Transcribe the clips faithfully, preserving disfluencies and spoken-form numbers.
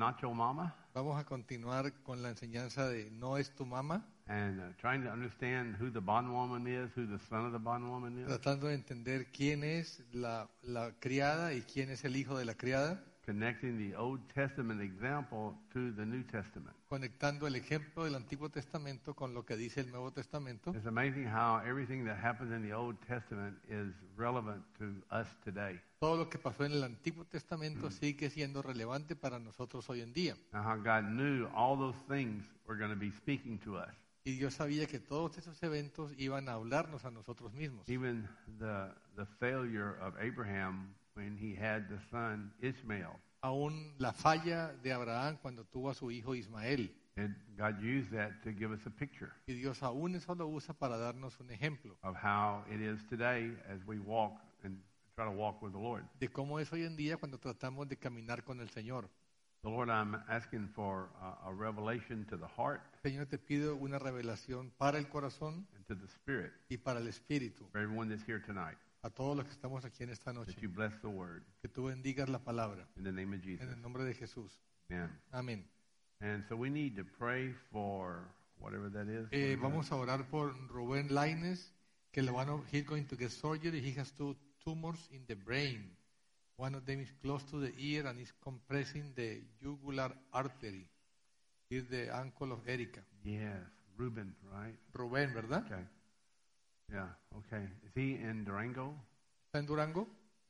not your mama. Vamos a continuar con la enseñanza de no es tu mamá, And uh, trying to understand who the bondwoman is, who the son of the bondwoman is. tratando de entender quién es la, la criada y quién es el hijo de la criada, Connecting the Old Testament example to the New Testament. conectando el ejemplo del Antiguo Testamento con lo que dice el Nuevo Testamento. It's amazing how everything that happens in the Old Testament is relevant to us today. Todo lo que pasó en el Antiguo Testamento sigue siendo relevante para nosotros hoy en día. And how God knew all those things were going to be speaking to us. Y Dios sabía que todos esos eventos iban a hablarnos a nosotros mismos. Even the the failure of Abraham when he had the son Ishmael. Aún la falla de Abraham cuando tuvo a su hijo Ismael. And God used that to give us a picture Y Dios aún eso lo usa para darnos un ejemplo of how it is today as we walk and try to walk with the Lord. de cómo es hoy en día cuando tratamos de caminar con el Señor. So Lord, I'm asking for a, a revelation to the heart Señor, te pido una revelación para el corazón and to the spirit y para el espíritu, for everyone that's here tonight. a todos los que estamos aquí en esta noche. That you bless the word Que tú bendigas la palabra in the name of Jesus. en el nombre de Jesús. Amen. Amén. And so we need to pray for whatever that is. Eh, vamos a orar por Rubén Lainez, que le van a, he's going to get surgery. He has two tumors in the brain. One of them is close to the ear and is compressing the jugular artery. He's the uncle of Erika. Yes, Reuben, right? Rubén, ¿verdad? Okay. Yeah, okay. Is he in Durango? ¿Está en Durango?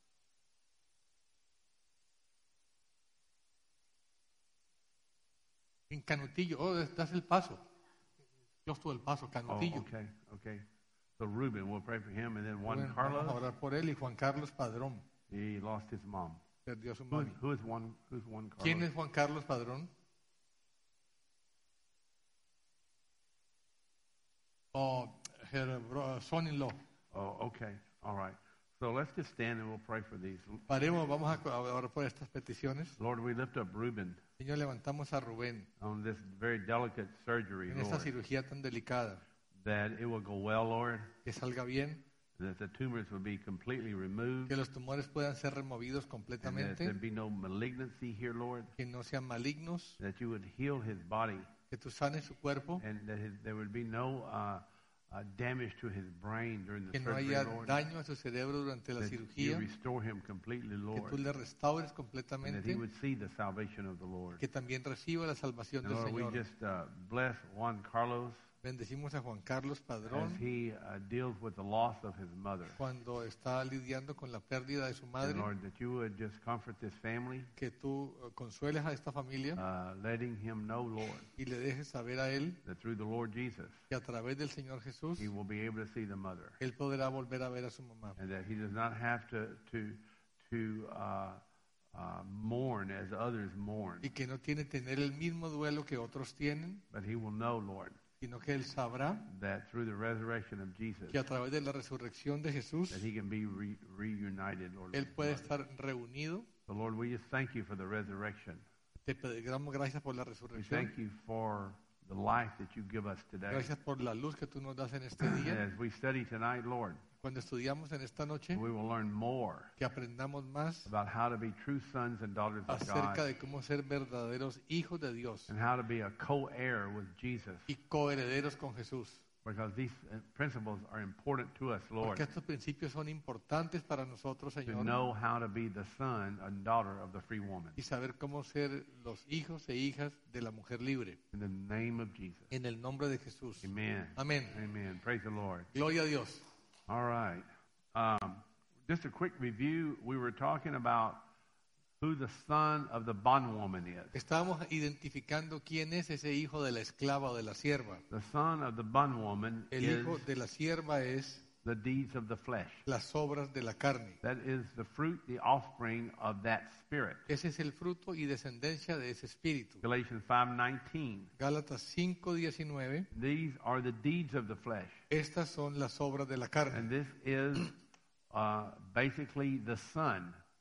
En Canutillo. Oh, das el paso. Yo estuve el paso, Oh, Canutillo. okay, okay. So Reuben, we'll pray for him. And then Juan Rubén, vamos a Carlos, orar por él y Juan Carlos Padrón. he lost his mom. Perdió a su Who is, mami. who is Juan, who's Juan Carlos? ¿Quién es Juan Carlos Padrón? Oh, her bro- son-in-law. Oh, okay. All right. So let's just stand and we'll pray for these. Paremos, vamos a a orar por estas peticiones. Lord, we lift up Reuben Señor, levantamos a Rubén on this very delicate surgery, en esta Lord, cirugía tan delicada. that it will go well, Lord, Que salga bien, that the tumors will be completely removed, que los tumores puedan ser removidos and that completamente, there be no malignancy here, Lord, que no sean malignos, that you would heal his body, que tú sanes su cuerpo, and that his, there would be no uh, uh, damage to his brain during the que no surgery, haya Lord, daño a su cerebro durante la that you cirugía, restore him completely, que tú Lord, le restaures and that he completamente, would see the salvation of the Lord. que también reciba la salvación And del Lord, we Señor. just uh, bless Juan Carlos Bendecimos a Juan Carlos as Padrón he uh, deals with the loss of his mother. cuando está lidiando con la pérdida de su And madre, Lord, that you would just comfort this family, que tú eh, consueles a esta familia uh, letting him know, Lord, y le dejes saber a él that through the Lord Jesus, que a través del Señor Jesús he will be able to see the mother, él podrá volver a ver a su mamá and that he does not have to to to uh, uh, mourn as others mourn, y que no tiene que tener el mismo duelo que otros tienen, but he will know, Lord, sino que él sabrá that through the resurrection of Jesus, que a través de la resurrección de Jesús that he can be re- reunited, Lord. él with his puede mother. estar reunido. So, Lord, we just thank you for the resurrection. Te damos gracias por la We resurrección, thank you for the life that you give us today. gracias por la luz que tú nos das en este día. As we study tonight, Lord, Cuando estudiamos en esta noche, we will learn more que aprendamos más about how to be true sons and daughters of acerca God de cómo ser verdaderos hijos de Dios and how to be a co-heir with Jesus, y coherederos con Jesús. because these uh, principles are important to us, Lord, Porque estos principios son importantes para nosotros, to Señor, know how to be the son and daughter of the free woman. y saber cómo ser los hijos e hijas de la mujer libre. In the name of Jesus. En el nombre de Jesús. Amen. Amén. Amen. Praise the Lord. Gloria a Dios. All right. Um, just a quick review. We were talking about who the son of the bondwoman is. Estábamos identificando quién es ese hijo de la esclava o de la sierva. The son of the bondwoman El is hijo de la sierva es the deeds of the flesh. las obras de la carne. That is the fruit, the offspring of that spirit. Ese es el fruto y descendencia de ese espíritu. Galatians five nineteen. Gálatas cinco diecinueve. These are the deeds of the flesh. Estas son las obras de la carne. And this is uh, basically the son.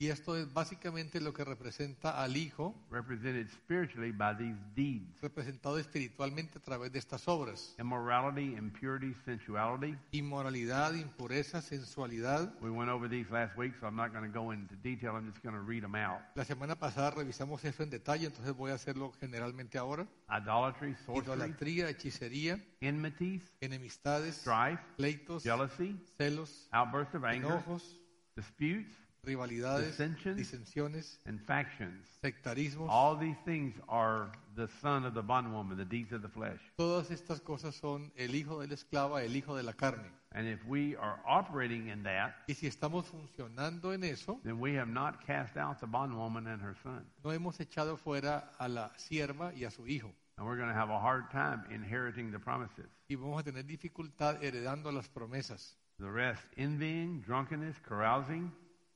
Y esto es básicamente lo que representa al Hijo, represented spiritually by these deeds. representado espiritualmente a través de estas obras. Immorality, impurity, sensuality. Inmoralidad, impureza, sensualidad. We went over these last week, so I'm not going to go into detail. I'm just going to read them out. La semana pasada revisamos eso en detalle, entonces voy a hacerlo generalmente ahora. Idolatry, sorcery, Idolatría, hechicería, enmities, enemistades, strife, pleitos, jealousy, celos, outbursts of anger, enojos, disputes, rivalidades, dissensions, disensiones, and factions. sectarismos. All these things are the son of the bondwoman, the deeds of the flesh. Todas estas cosas son el hijo de la esclava, el hijo de la carne. And if we are operating in that, Y si estamos funcionando en eso, then we have not cast out the bondwoman and her son. no hemos echado fuera a la sierva y a su hijo. And we're going to have a hard time inheriting the promises. Y vamos a tener dificultad heredando las promesas. The rest, envying, drunkenness, carousing,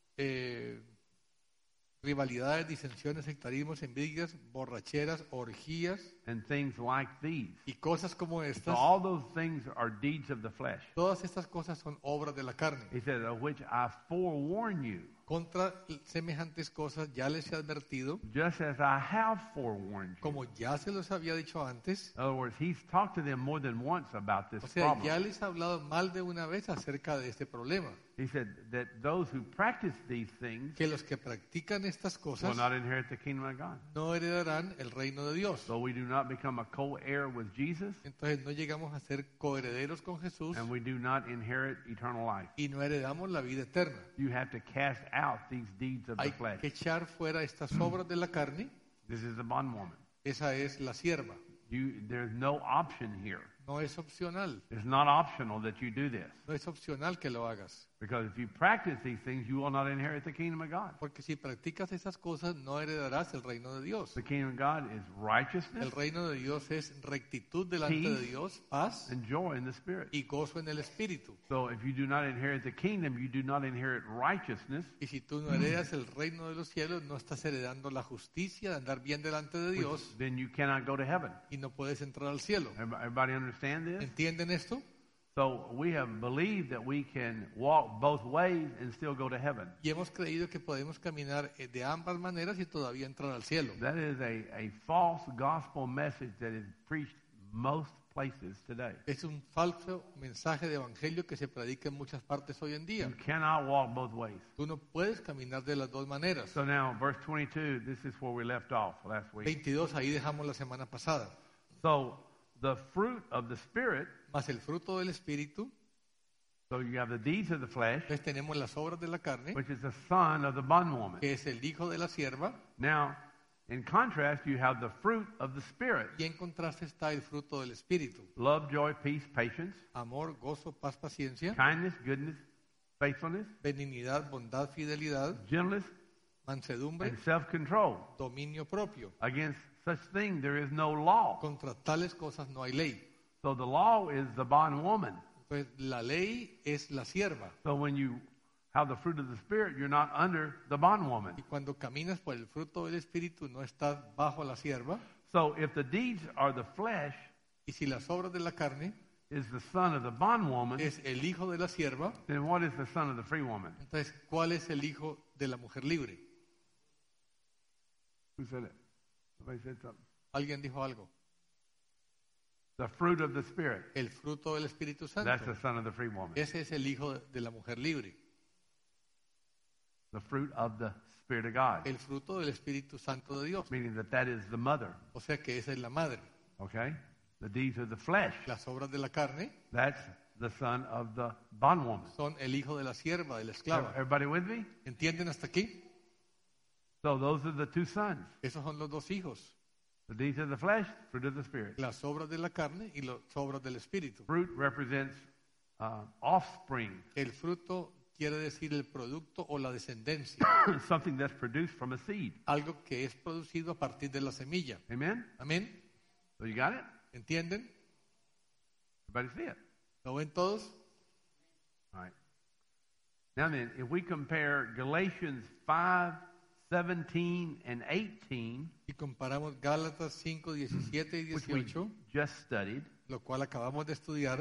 Eh, rivalidades, disensiones, sectarismos, envidias, borracheras, orgías and things like these. y cosas como So estas. all those things are deeds of the flesh. Todas estas cosas son obras de la carne. He said, of which I forewarn you, Contra semejantes cosas ya les he advertido, just as I have forewarned you. como ya se los había dicho antes. In other words, he's talked to them more than once about this O sea, problem. ya les he hablado mal de una vez acerca de este problema. He said that those who practice these things Que los que practican estas will cosas not inherit the kingdom of God. no heredarán el reino de Dios. So we do not become a co-heir with Jesus, Entonces no llegamos a ser coherederos con Jesús and we do not inherit eternal life. y no heredamos la vida eterna. You have to cast out these deeds of the Hay flesh. que echar fuera estas obras de la carne. This is the bondwoman. Esa es la sierva. You, there's no option here. No es opcional. It's not optional that you do this. No es opcional que lo hagas. Because if you practice these things, you will not inherit the kingdom of God. Porque si practicas esas cosas no heredarás el reino de Dios. The kingdom of God is righteousness El reino de Dios es rectitud delante de Peace. Dios, paz and joy in the Spirit. y gozo en el Espíritu. So if you do not inherit the kingdom, you do not inherit righteousness. Y si tú no heredas el reino de los cielos, no estás heredando la justicia de andar bien delante de which- Dios then you cannot go to heaven. y no puedes entrar al cielo. Everybody everybody understand this? ¿Entienden esto? So we have believed that we can walk both ways and still go to heaven. Y hemos creído que podemos caminar eh, de ambas maneras y todavía entrar al cielo. That is a, a false gospel message that is preached most places today. Es un falso mensaje de evangelio que se predica en muchas partes hoy en día. You cannot walk both ways. Tú no puedes caminar de las dos maneras. So now, verse twenty-two, this is where we left off last week. veintidós, ahí dejamos la semana pasada. So the fruit of the Spirit, Más el fruto del Espíritu, so you have the deeds of the flesh, entonces tenemos las obras de la carne, which is the son of the bondwoman. que es el hijo de la sierva, Now, in contrast, you have the fruit of the Spirit. y en contraste está el fruto del Espíritu. Love, joy, peace, patience, Amor, gozo, paz, paciencia, kindness, goodness, faithfulness, benignidad, bondad, fidelidad, gentleness, mansedumbre, and self-control. dominio propio. Against such thing there is no law. Contra tales cosas no hay ley. So the law is the bondwoman. Entonces la ley es la sierva. So when you have the fruit of the Spirit, you're not under the bondwoman. Y cuando caminas por el fruto del Espíritu no estás bajo la sierva. So if the deeds are the flesh, Y si las obras de la carne is the son of the bondwoman, es el hijo de la sierva, then what is the son of the free woman? entonces ¿cuál es el hijo de la mujer libre? Who said it? Somebody said something. ¿Alguien dijo algo? The fruit of the Spirit. El fruto del Espíritu That's Santo. the son of the free woman. Ese es el hijo de la mujer libre. The fruit of the Spirit of God. El fruto del Espíritu Santo de Dios. Meaning that that is the mother. O sea que esa es la madre. Okay? The deeds of the flesh. Las obras de la carne That's the son of the bondwoman. son el hijo de la sierva, de la esclava. Everybody with me? ¿Entienden hasta aquí? So those are the two sons. Esos son los dos hijos. The deeds of the flesh, fruit of the Spirit. Las obras de la carne y las obras del Espíritu. Fruit represents uh, offspring, El fruto quiere decir el producto o la descendencia. something that's produced from a seed. Algo que es producido a partir de la semilla. Amen? Amén. So you got it? ¿Entienden? Everybody see it? ¿Lo ven todos? All right. Now then, if we compare Galatians five, seventeen, and eighteen, Y comparamos Gálatas cinco, diecisiete y which we dieciocho, just studied, lo cual acabamos de estudiar,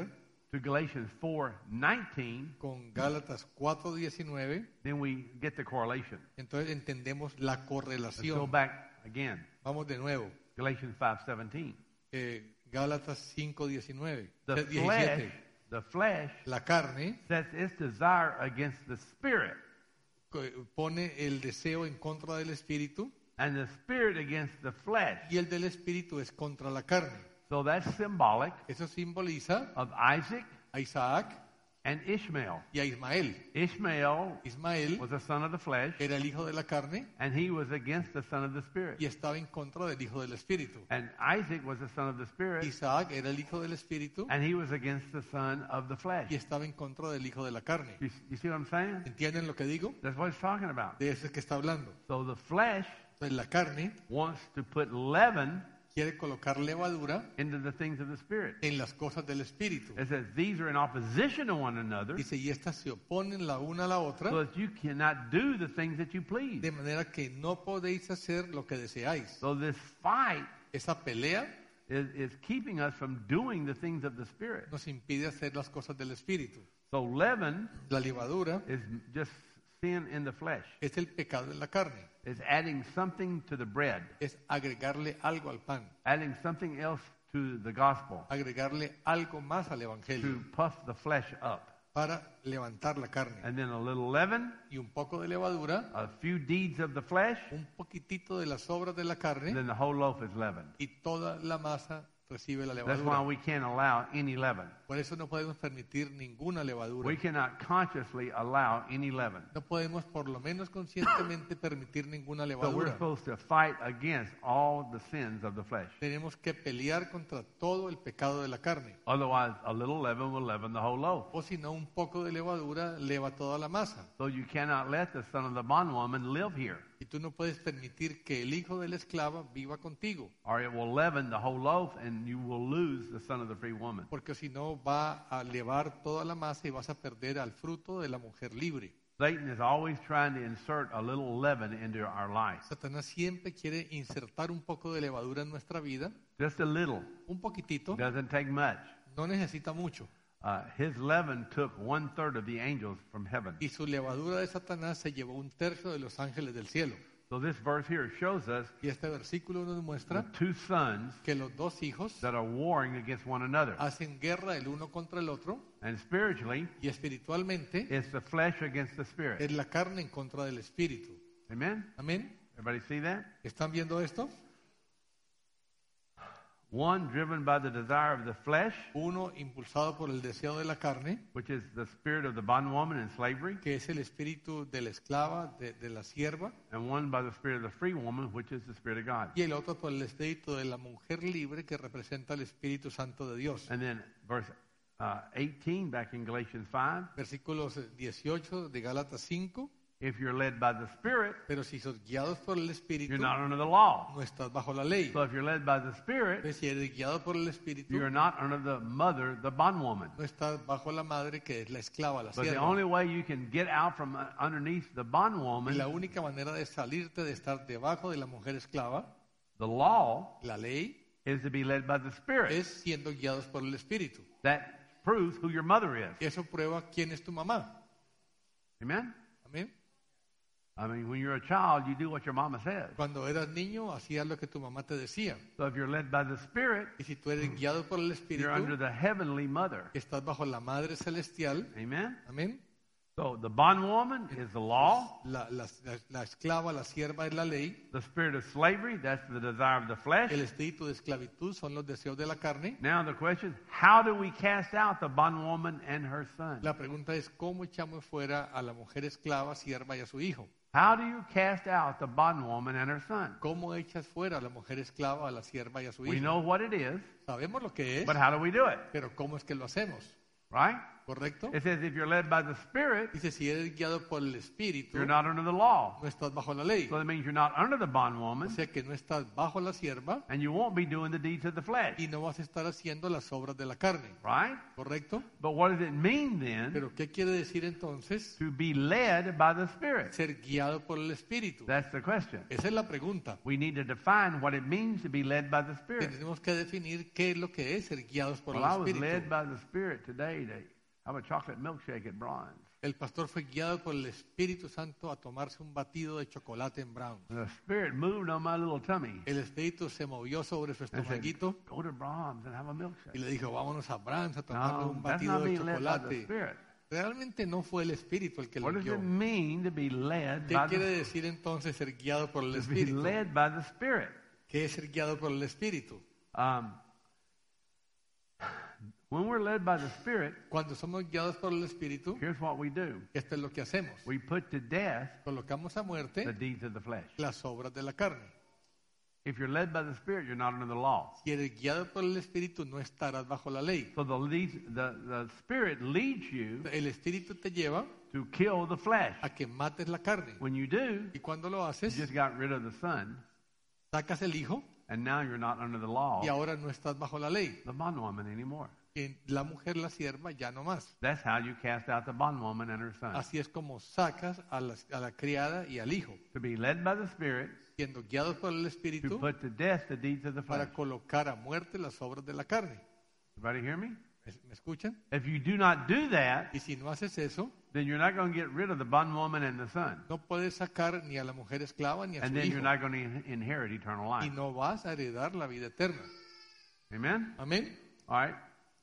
to Galatians four nineteen, con Gálatas cuatro diecinueve, then we get the correlation. entonces entendemos la Let's go correlación. back again. Vamos de nuevo. Galatians five seventeen. Eh, Gálatas cinco diecinueve, The flesh, diecisiete. the flesh La carne sets its desire against the spirit, co- pone el deseo en contra del espíritu and the spirit against the flesh. y el del espíritu es contra la carne. So that's symbolic Eso simboliza of Isaac a Isaac and Ishmael. y a Ismael. Ishmael Ismael was a son of the flesh, era el hijo de la carne and he was against the son of the spirit. y estaba en contra del hijo del espíritu. And Isaac was the son of the spirit, Isaac era el hijo del espíritu and he was against the son of the flesh. y estaba en contra del hijo de la carne. You, you see what I'm saying? ¿Entienden lo que digo? That's what he's talking about. De eso es que está hablando. So the flesh Entonces la carne wants to put leaven quiere colocar levadura into the things of the spirit. en las cosas del espíritu. It says these are in opposition to one another, Dice, y estas se oponen la una a la otra, so that you cannot do the things that you please. de manera que no podéis hacer lo que deseáis. So this fight Esa pelea is, is keeping us from doing the things of the spirit. nos impide hacer las cosas del espíritu. So leaven La levadura is just sin in the flesh. es el pecado en la carne. It's adding something to the bread, Es agregarle algo al pan, adding something else to the gospel, agregarle algo más al to evangelio puff the flesh up. para levantar la carne. And then a little leaven, Y un poco de levadura, a few deeds of the flesh, un poquitito de las obras de la carne then the whole loaf is leavened. y toda la masa recibe la That's why levadura. we can't allow any leaven. Por eso no podemos permitir ninguna levadura. We cannot consciously allow any leaven. No podemos por lo menos conscientemente permitir ninguna So we're levadura. supposed to fight against all the sins of the flesh. Tenemos que pelear contra todo el pecado de la carne. Otherwise, a little leaven will leaven the whole loaf. O si no, un poco de levadura leva toda la masa. So you cannot let the son of the bondwoman live here, Y tú no puedes permitir que el hijo de la esclava viva contigo. or it will leaven the whole loaf and you will lose the son of the free woman. Porque si no, va a levar toda la masa y vas a perder al fruto de la mujer libre. Satan is always trying to insert a little leaven into our lives. Satanás siempre quiere insertar un poco de levadura en nuestra vida. Just a little. Un poquitito. Doesn't take much. No necesita mucho. Uh, his leaven took one third of the angels from heaven. Y su levadura de Satanás se llevó un tercio de los ángeles del cielo. So this verse here shows us Y este versículo nos the muestra two sons que los dos hijos that are warring against one another. hacen guerra el uno contra el otro And spiritually, y espiritualmente it's the flesh against the es spirit. la carne en contra del espíritu. Amen? Amén. Everybody see that? ¿Están viendo esto? One driven by the desire of the flesh, Uno impulsado por el deseo de la carne, which is the spirit of the bondwoman in slavery, que es el espíritu de la esclava, de, de la sierva, and one by the spirit of the free woman, which is the spirit of God. y el otro por el espíritu de la mujer libre, que representa el Espíritu Santo de Dios. And then verse uh, eighteen back in Galatians five, Versículos dieciocho de Gálatas cinco. if you're led by the spirit, Pero si sos guiados por el Espíritu, you're not under the law. no estás bajo la ley. So if you're led by the spirit, Entonces, si eres guiado por el Espíritu, you're not under the mother, the bondwoman. no estás bajo la madre, que es la esclava, la But the sierva. only way you can get out from uh, underneath the Y bondwoman, la única manera de salirte de estar debajo de la mujer esclava, the law, la ley, is to be led by the spirit. es siendo guiados por el Espíritu. That proves who your mother is. Y eso prueba quién es tu mamá. Amen? Amén. I mean, when you're a child, you do what your mama says. Cuando eras niño, hacías lo que tu mamá te decía. So if you're led by the spirit, Y si tú eres guiado por el you're under Espíritu, the heavenly mother. estás bajo la Madre Celestial. Amen? Amén. So the bondwoman is the law. La, la, la, la esclava, la sierva es la ley. The spirit of slavery, that's the desire of the flesh. El espíritu de esclavitud son los deseos de la carne. Now the question, how do we cast out the bondwoman and her son? La pregunta es, ¿cómo echamos fuera a la mujer esclava, sierva y a su hijo? How do you cast out the bondwoman and her son? ¿Cómo echas fuera a la mujer esclava, a la sierva y a su We hijo? know what it is, Sabemos lo que es, but how do we do it? pero ¿cómo es que lo hacemos? Right? ¿correcto? It says if you're led by the Spirit, Dice, si eres guiado por el Espíritu, you're not under the law. no estás bajo la ley. So that means you're not under the O bondwoman, sea que no estás bajo la sierva and you won't be doing the deeds of the flesh, y no vas a estar haciendo las obras de la carne, right? ¿correcto? But what does it mean then Pero ¿qué quiere decir entonces to be led by the Spirit? ser guiado por el Espíritu? That's the question. Esa es la pregunta. We need to define what it means to be led by the Spirit. Tenemos que definir qué es lo que es ser guiados por Well, el I was Espíritu. led by the Spirit today to have a chocolate milkshake at Bronze. El pastor fue guiado por el Espíritu Santo a tomarse un batido de chocolate en Brown. And the Spirit moved on my little tummy El Espíritu se movió sobre su and said, estomaguito go to Bronze and have a y milkshake. le dijo, vámonos a Brahms a tomarnos No, un that's batido not de being led by the chocolate. Spirit. Realmente no fue el Espíritu el que What lo does guió. it mean to be led ¿Qué by quiere the decir entonces ser guiado por el to be Espíritu? led by the Spirit? ¿Qué es ser guiado por el Espíritu? Um, when we're led by the Spirit, Cuando somos guiados por el Espíritu, here's what we do. esto es lo que hacemos. We put to death Colocamos a the muerte deeds of the flesh. las obras de la carne. If you're led by the Spirit, you're not under the law. Si eres guiado por el Espíritu, no estarás bajo la ley. So the, leads, the, the Spirit leads you El Espíritu te lleva to kill the flesh. a que mates la carne. When you do, Y cuando lo you haces, just got rid of the Son, sacas el Hijo and now you're not under the law, y ahora no estás bajo la ley. the bondwoman anymore. Y la mujer, la sierva, ya no más. That's how you cast out the bondwoman and her son. Así es como sacas a la, a la criada y al hijo, To be led by the Spirit, siendo guiados por el to Espíritu put to death the deeds of the flesh. para colocar a muerte las obras de la carne. Everybody hear me? ¿Me me escuchan? If you do not do that, Y si no haces eso, then you're not going to get rid of the bondwoman and the son. no puedes sacar ni a la mujer esclava ni a And su then you're hijo. not going to inherit eternal Y life. no vas a heredar la vida eterna. Amen? Amén. All right.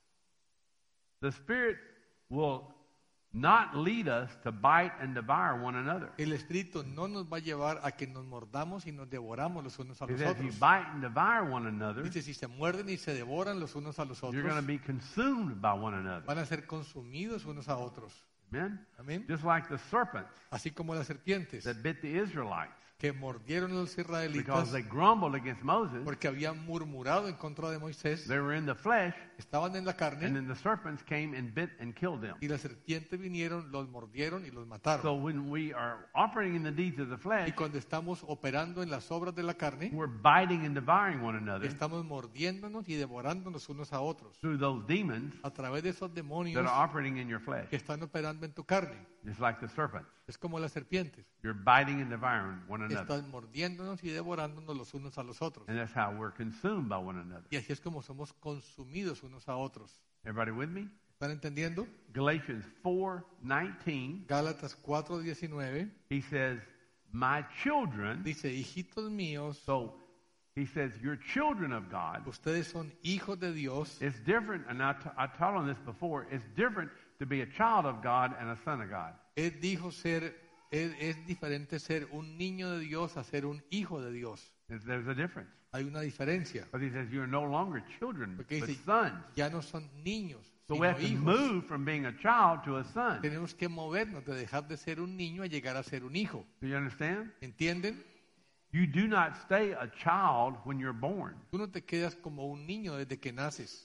The Spirit will not lead us to bite and devour one another. El Espíritu no nos va a llevar a que nos mordamos y nos devoramos los unos a He los says if you otros. bite and devour one another, Dice, si se muerden y se devoran los unos a los you're going to otros, be consumed by one another. van a ser consumidos unos a otros. Amen? Amén. Just like the serpents Así como las serpientes that bit the Israelites que mordieron a los because israelitas they grumbled against Moses. porque habían murmurado en contra de Moisés, They were in the flesh, estaban en la and carne then the serpents came and bit and killed them. y las serpientes vinieron, los mordieron y los mataron. So when we are operating in the deeds of the Y flesh, cuando estamos operando en las obras de la carne, we're biting and devouring one another estamos mordiéndonos y devorándonos unos a otros through those demons a través de esos that demonios are operating in your flesh, que están operando en tu carne. just like the serpents. Es como las serpientes. You're biting and devouring one another. Están mordiéndonos y devorándonos los unos a los otros. And that's how we're consumed by one another. Y así es como somos consumidos unos a otros. Everybody with me? ¿Están entendiendo? Galatians four nineteen, Gálatas cuatro diecinueve he says, my children, dice, hijitos míos, so he says, you're children of God. ustedes son hijos de Dios. It's different, and I, t- I taught on this before, it's different to be a child of God and a son of God. Él dijo ser, es, es diferente ser un niño de Dios a ser un hijo de Dios. There's, there's a difference. Hay una diferencia. But he says, you're no longer children, Porque but dice, sons. ya no son niños, So we sino have to hijos. move from being a child to a son. Tenemos que movernos de dejar de ser un niño a llegar a ser un hijo. Do you understand? ¿Entienden? You do not stay a child when you're born. Tú no te quedas como un niño desde que naces.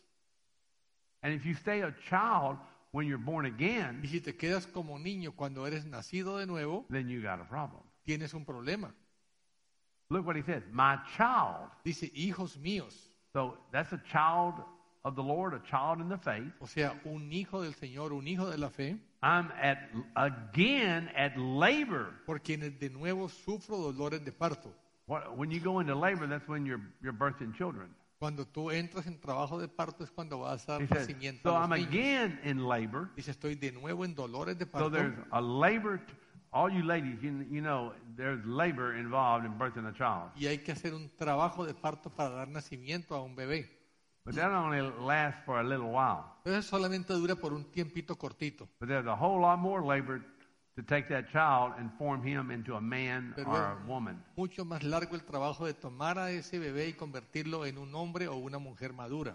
And if you stay a child when you're born again, Y si te quedas como niño cuando eres nacido de nuevo, then you got a problem. tienes un problema. Look what he says, my child. Dice, hijos míos. So that's a child of the Lord, a child in the faith. O sea, un hijo del Señor, un hijo de la fe, I'm at again at labor. por quienes de nuevo sufro dolores de parto. What, when you go into labor, that's when you're you're birthing children. Cuando tú entras en trabajo de parto es cuando vas a dar He says, nacimiento so a I'm los niños. again in labor. Dice, estoy de nuevo en dolores de So parto. there's a labor. T- all you ladies, you, you know, there's labor involved in birthing a child. Y hay que hacer un trabajo de parto para dar nacimiento a un bebé. But that only lasts for a little while. Pero eso solamente dura por un tiempito cortito. But there's a whole lot more labor to take that child and form him into a man Pero or a es woman. mucho más largo el trabajo de tomar a ese bebé y convertirlo en un hombre o una mujer madura.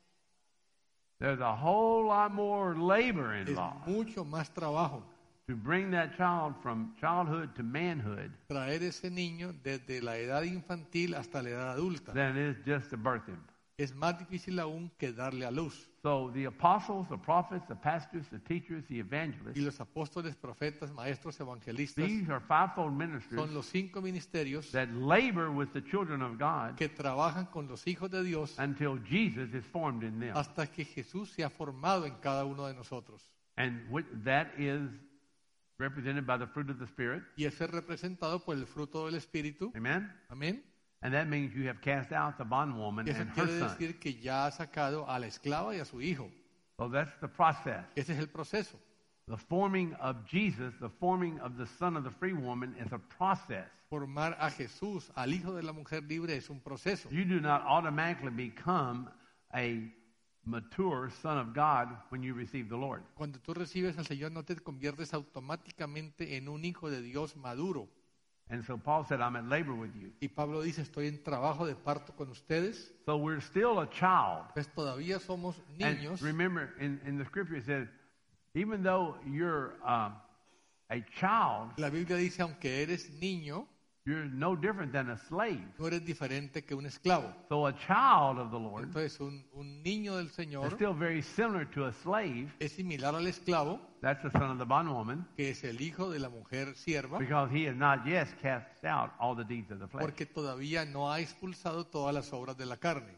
There's a whole lot more labor Es involved mucho más trabajo to bring that child from childhood to manhood traer ese niño desde la edad infantil hasta la edad adulta than it is just to birth him. es más difícil aún que darle a luz. So the apostles, the prophets, the pastors, the teachers, the evangelists, Y los apóstoles, profetas, maestros, evangelistas these are fivefold ministers son los cinco ministerios that labor with the children of God que trabajan con los hijos de Dios until Jesus is formed in them. hasta que Jesús se ha formado en cada uno de nosotros. And what, that is represented by the fruit of the Spirit. Y eso es representado por el fruto del Espíritu. Amen? Amén. And that means you have cast out the bondwoman Y eso and her quiere son. decir que ya ha sacado a la esclava y a su hijo. So that's the process. Ese es el proceso. The forming of Jesus, the forming of the son of the free woman is a process. Formar a Jesús, al hijo de la mujer libre, es un proceso. You do not automatically become a mature son of God when you receive the Lord. Cuando tú recibes al Señor, no te conviertes automáticamente en un hijo de Dios maduro. And so Paul said, I'm at labor with you. Y Pablo dice, estoy en trabajo de parto con ustedes. So we're still a child. Pues todavía somos And niños. remember, in, in the scripture it says, even though you're um, a child, La Biblia dice, aunque eres niño, you're no different than a slave. no eres diferente que un esclavo. So a child of the Lord Entonces, un, un niño del is Señor still very similar to a slave. es similar al esclavo, That's the son of the bondwoman, que es el hijo de la mujer sierva, because he has not yet cast out all the deeds of the flesh. porque todavía no ha expulsado todas las obras de la carne.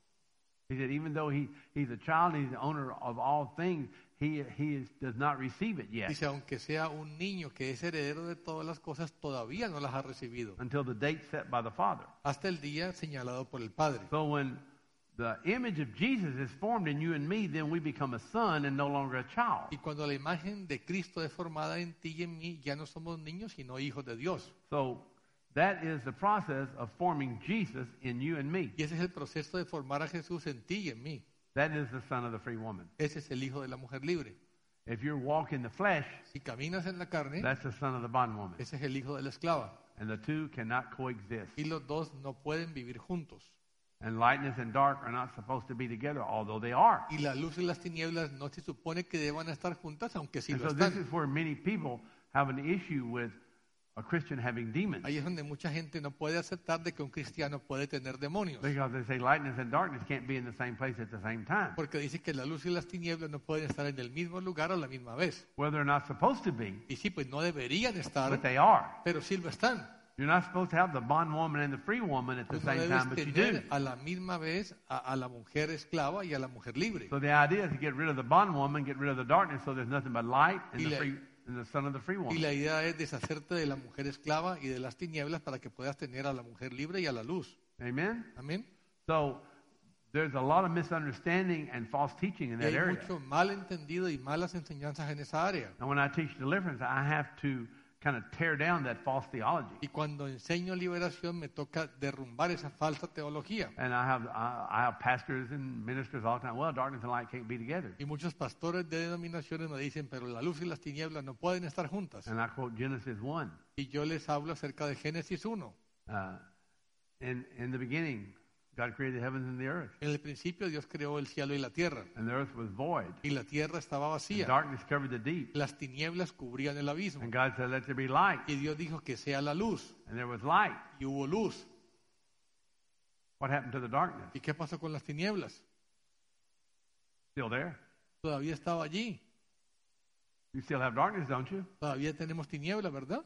He said, even though he, he's a child, he's the owner of all things, he, he is, does not receive it yet Dice, aunque sea un niño que es heredero de todas las cosas, todavía no las ha recibido. until the date set by the Father. Hasta el día señalado por el Padre. So when the image of Jesus is formed in you and me, then we become a son and no longer a child. Y cuando la imagen de Cristo es formada en ti y en mí, ya no somos niños, sino hijos de Dios. So that is the process of forming Jesus in you and me. Y ese es el proceso de formar a Jesús en ti y en mí. That is the son of the free woman. Ese es el hijo de la mujer libre. If you walk in the flesh, Si caminas en la carne, that's the son of the bondwoman. ese es el hijo de la esclava. And the two cannot coexist. Y los dos no pueden vivir juntos. And lightness and dark are not supposed to be together, although they are. Y la luz y las tinieblas no se supone que deban estar juntas, aunque sí And lo so this están. is where many people have an issue with a Christian having demons. Ahí es donde mucha gente no puede aceptar de que un cristiano puede tener demonios. Because they say lightness and darkness can't be in the same place at the same time. Porque dice que la luz y las tinieblas no pueden estar en el mismo lugar a la misma vez. Well, they're not supposed to be, Y sí, pues no deberían estar, but they are. pero sí lo están. You're not supposed to have the bondwoman and the free woman at the Pues no same debes time, but you do. tener a la misma vez a, a la mujer esclava y a la mujer libre. So the idea is to get rid of the bondwoman, get rid of the darkness, so there's nothing but light and Y the la- free and the son of the free Y woman. la idea es deshacerte de la mujer esclava y de las tinieblas para que puedas tener a la mujer libre y a la luz. Amen? Amén. So there's a lot of misunderstanding and false teaching in Y that hay area. mucho malentendido y malas enseñanzas en esa área. And when I teach deliverance, I have to kind of tear down that false theology. Y cuando enseño liberación me toca derrumbar esa falsa teología. And I have I, I have pastors and ministers all the time. Well, darkness and light can't be together. Y muchos pastores de denominaciones me dicen, pero la luz y las tinieblas no pueden estar juntas. And I quote Genesis one. Y yo les hablo acerca de Génesis uno. Uh, in in the beginning, God created the heavens and the earth, En el principio Dios creó el cielo y la tierra. and the earth was void. Y la tierra estaba And vacía. darkness covered the deep. Las tinieblas cubrían el abismo. And God said, "Let there be light." Y Dios dijo que sea la luz. And there was light. Y hubo luz. What happened to the darkness? ¿Y qué pasó con las tinieblas? Still there. Todavía estaba allí. You still have darkness, don't you? Todavía tenemos tinieblas, ¿verdad?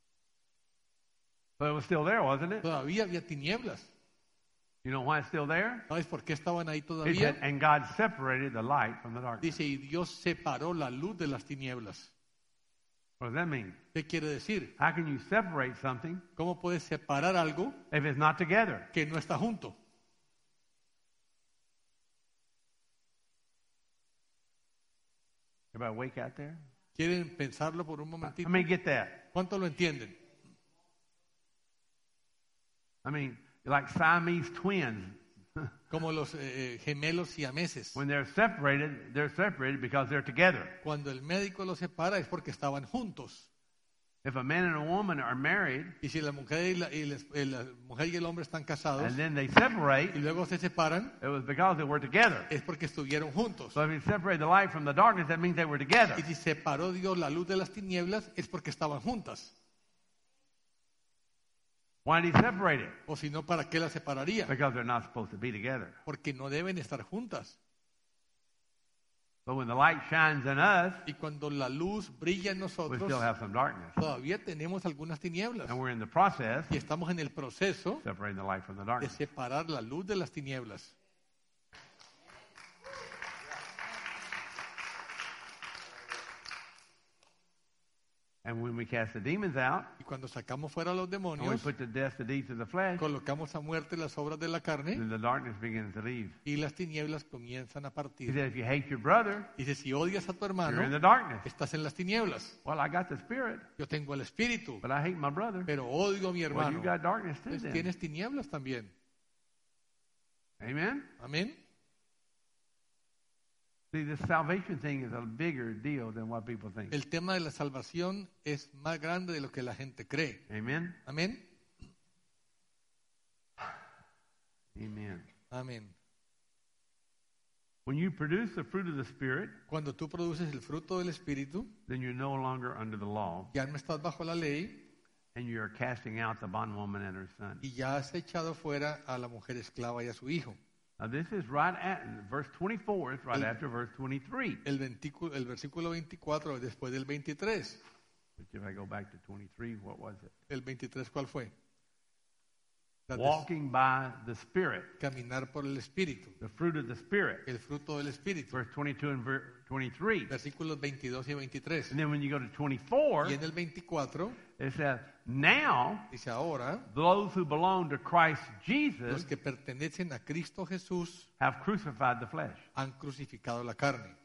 But it was still there, wasn't it? Todavía había tinieblas. You know why it's still there? ¿Sabes por qué estaban ahí It todavía? said, and God separated the light from the darkness. Dice, y Dios separó la luz de las tinieblas. What does that mean? ¿Qué quiere decir? How can you separate something ¿Cómo puedes separar algo if it's not together? que no está junto? Everybody wake out there? ¿Quieren pensarlo por un I momentito? mean, get that. ¿Cuánto lo entienden? I mean, like Siamese twins. Como los eh, gemelos siameses. When they're separated, they're separated because they're together. Cuando el médico los separa es porque estaban juntos. If a man and a woman are married Y si la mujer y, la, y les- eh, la mujer y el hombre están casados and then they y separate, luego se separan, it was because they were together. es porque estuvieron juntos. So if you separate the light from the darkness, that means they were together. Y si separó Dios la luz de las tinieblas, es porque estaban juntas. Why did he separate it? O si no, ¿para qué la separaría? Because they're not supposed to be together. Porque no deben estar juntas. But when the light shines in us, Y cuando la luz brilla en we nosotros, still have some darkness. todavía tenemos algunas tinieblas. And we're in the process Y estamos en el proceso separating the light from the de darkness. separar la luz de las tinieblas. And when we cast the demons out, Y cuando sacamos fuera a los and we demonios, put to death the deeds of the flesh, colocamos a muerte las obras de la carne then the darkness begins to leave. y las tinieblas comienzan a He partir. said, if you hate your brother, Dice, si odias a tu you're in hermano, the darkness. estás en las tinieblas. Well, I got the spirit, Yo tengo el espíritu, but I hate my brother. pero odio a mi Well, you hermano. got darkness too Pues then. tienes tinieblas también. Amen? Amén. See, this salvation thing is a bigger deal than what people think. El tema de la salvación es más grande de lo que la gente cree. Amen? Amén. Amen. Amén. When you produce the fruit of the Spirit, Cuando tú produces el fruto del espíritu, then you're no longer under the law, ya no estás bajo la ley and you're casting out the bondwoman and her son. y ya has echado fuera a la mujer esclava y a su hijo. Now, this is right at verse twenty-four, it's right El- after verse twenty-three. El, veinticu- el versículo veinticuatro es después del veintitrés. Which if I go back to twenty-three, what was it? ¿El veintitrés cuál fue? La des- Walking by the Spirit, Caminar por el espíritu. the fruit of the Spirit. El fruto del espíritu. Verse twenty-two and ver- twenty-three. Versículos veintidós y veintitrés. And then when you go to twenty-four, Y en el veinticuatro it says, now dice, ahora those who belong to Christ los Jesus que pertenecen a Cristo Jesús have crucified the flesh. han crucificado la carne.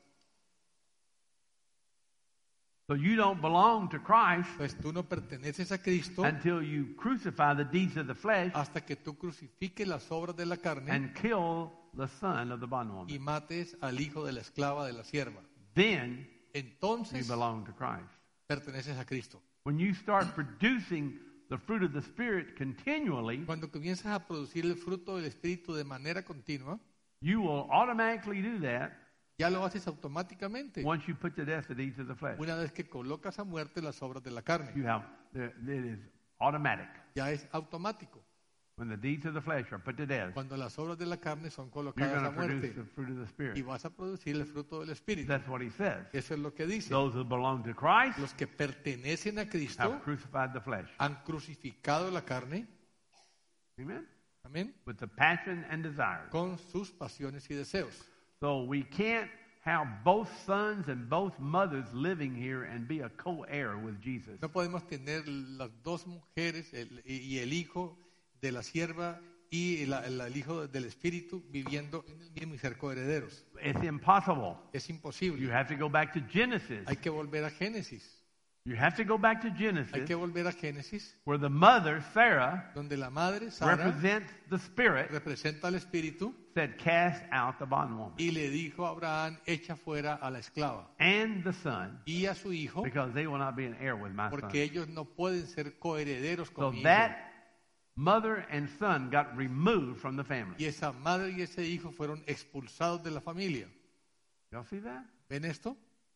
So you don't belong to Christ Pues tú no perteneces a Cristo until you crucify the deeds of the flesh hasta que tú crucifiques las obras de la carne and kill the son of the y bondwoman. mates al hijo de la esclava de la sierva. Then you Entonces belong to Christ. perteneces a Cristo. When you start producing the fruit of the Spirit continually, Cuando comienzas a producir el fruto del Espíritu de manera continua, you will automatically do that ya lo haces automáticamente. once you put to death the deeds of the flesh. Una vez que colocas a muerte las obras de la carne, You have, it is automatic. ya es automático. When the deeds of the flesh are put to death, Cuando las obras de la carne son you're colocadas going a to produce muerte the fruit of the y Spirit. vas a producir el fruto del Espíritu. That's what he says. Eso es lo que dice. Those who belong to Christ Los que pertenecen a Cristo have crucified the flesh. han crucificado la carne, Amen? amén, With the passion and desires. con sus pasiones y deseos. So we can't have both sons and both mothers living here and be a co-heir with Jesus. No podemos tener las dos mujeres el- y el hijo de la sierva y la- el, el hijo del Espíritu viviendo en el mismo y ser coherederos. It's impossible. Es You imposible. have to go back to Genesis. Hay que volver a Génesis. You have to go back to Hay Genesis, que volver a Génesis, where the mother, Sarah, donde la madre, Sara, represents the Spirit, representa al Espíritu said, cast out the bondwoman y le dijo a Abraham, echa fuera a la esclava and the son, y a su hijo, because they will not be an heir with my son. porque ellos no pueden ser coherederos So con mi hijo. that mother and son got removed from the family. Y esa madre y ese hijo fueron expulsados de la familia. Y'all see that? ¿Ven esto?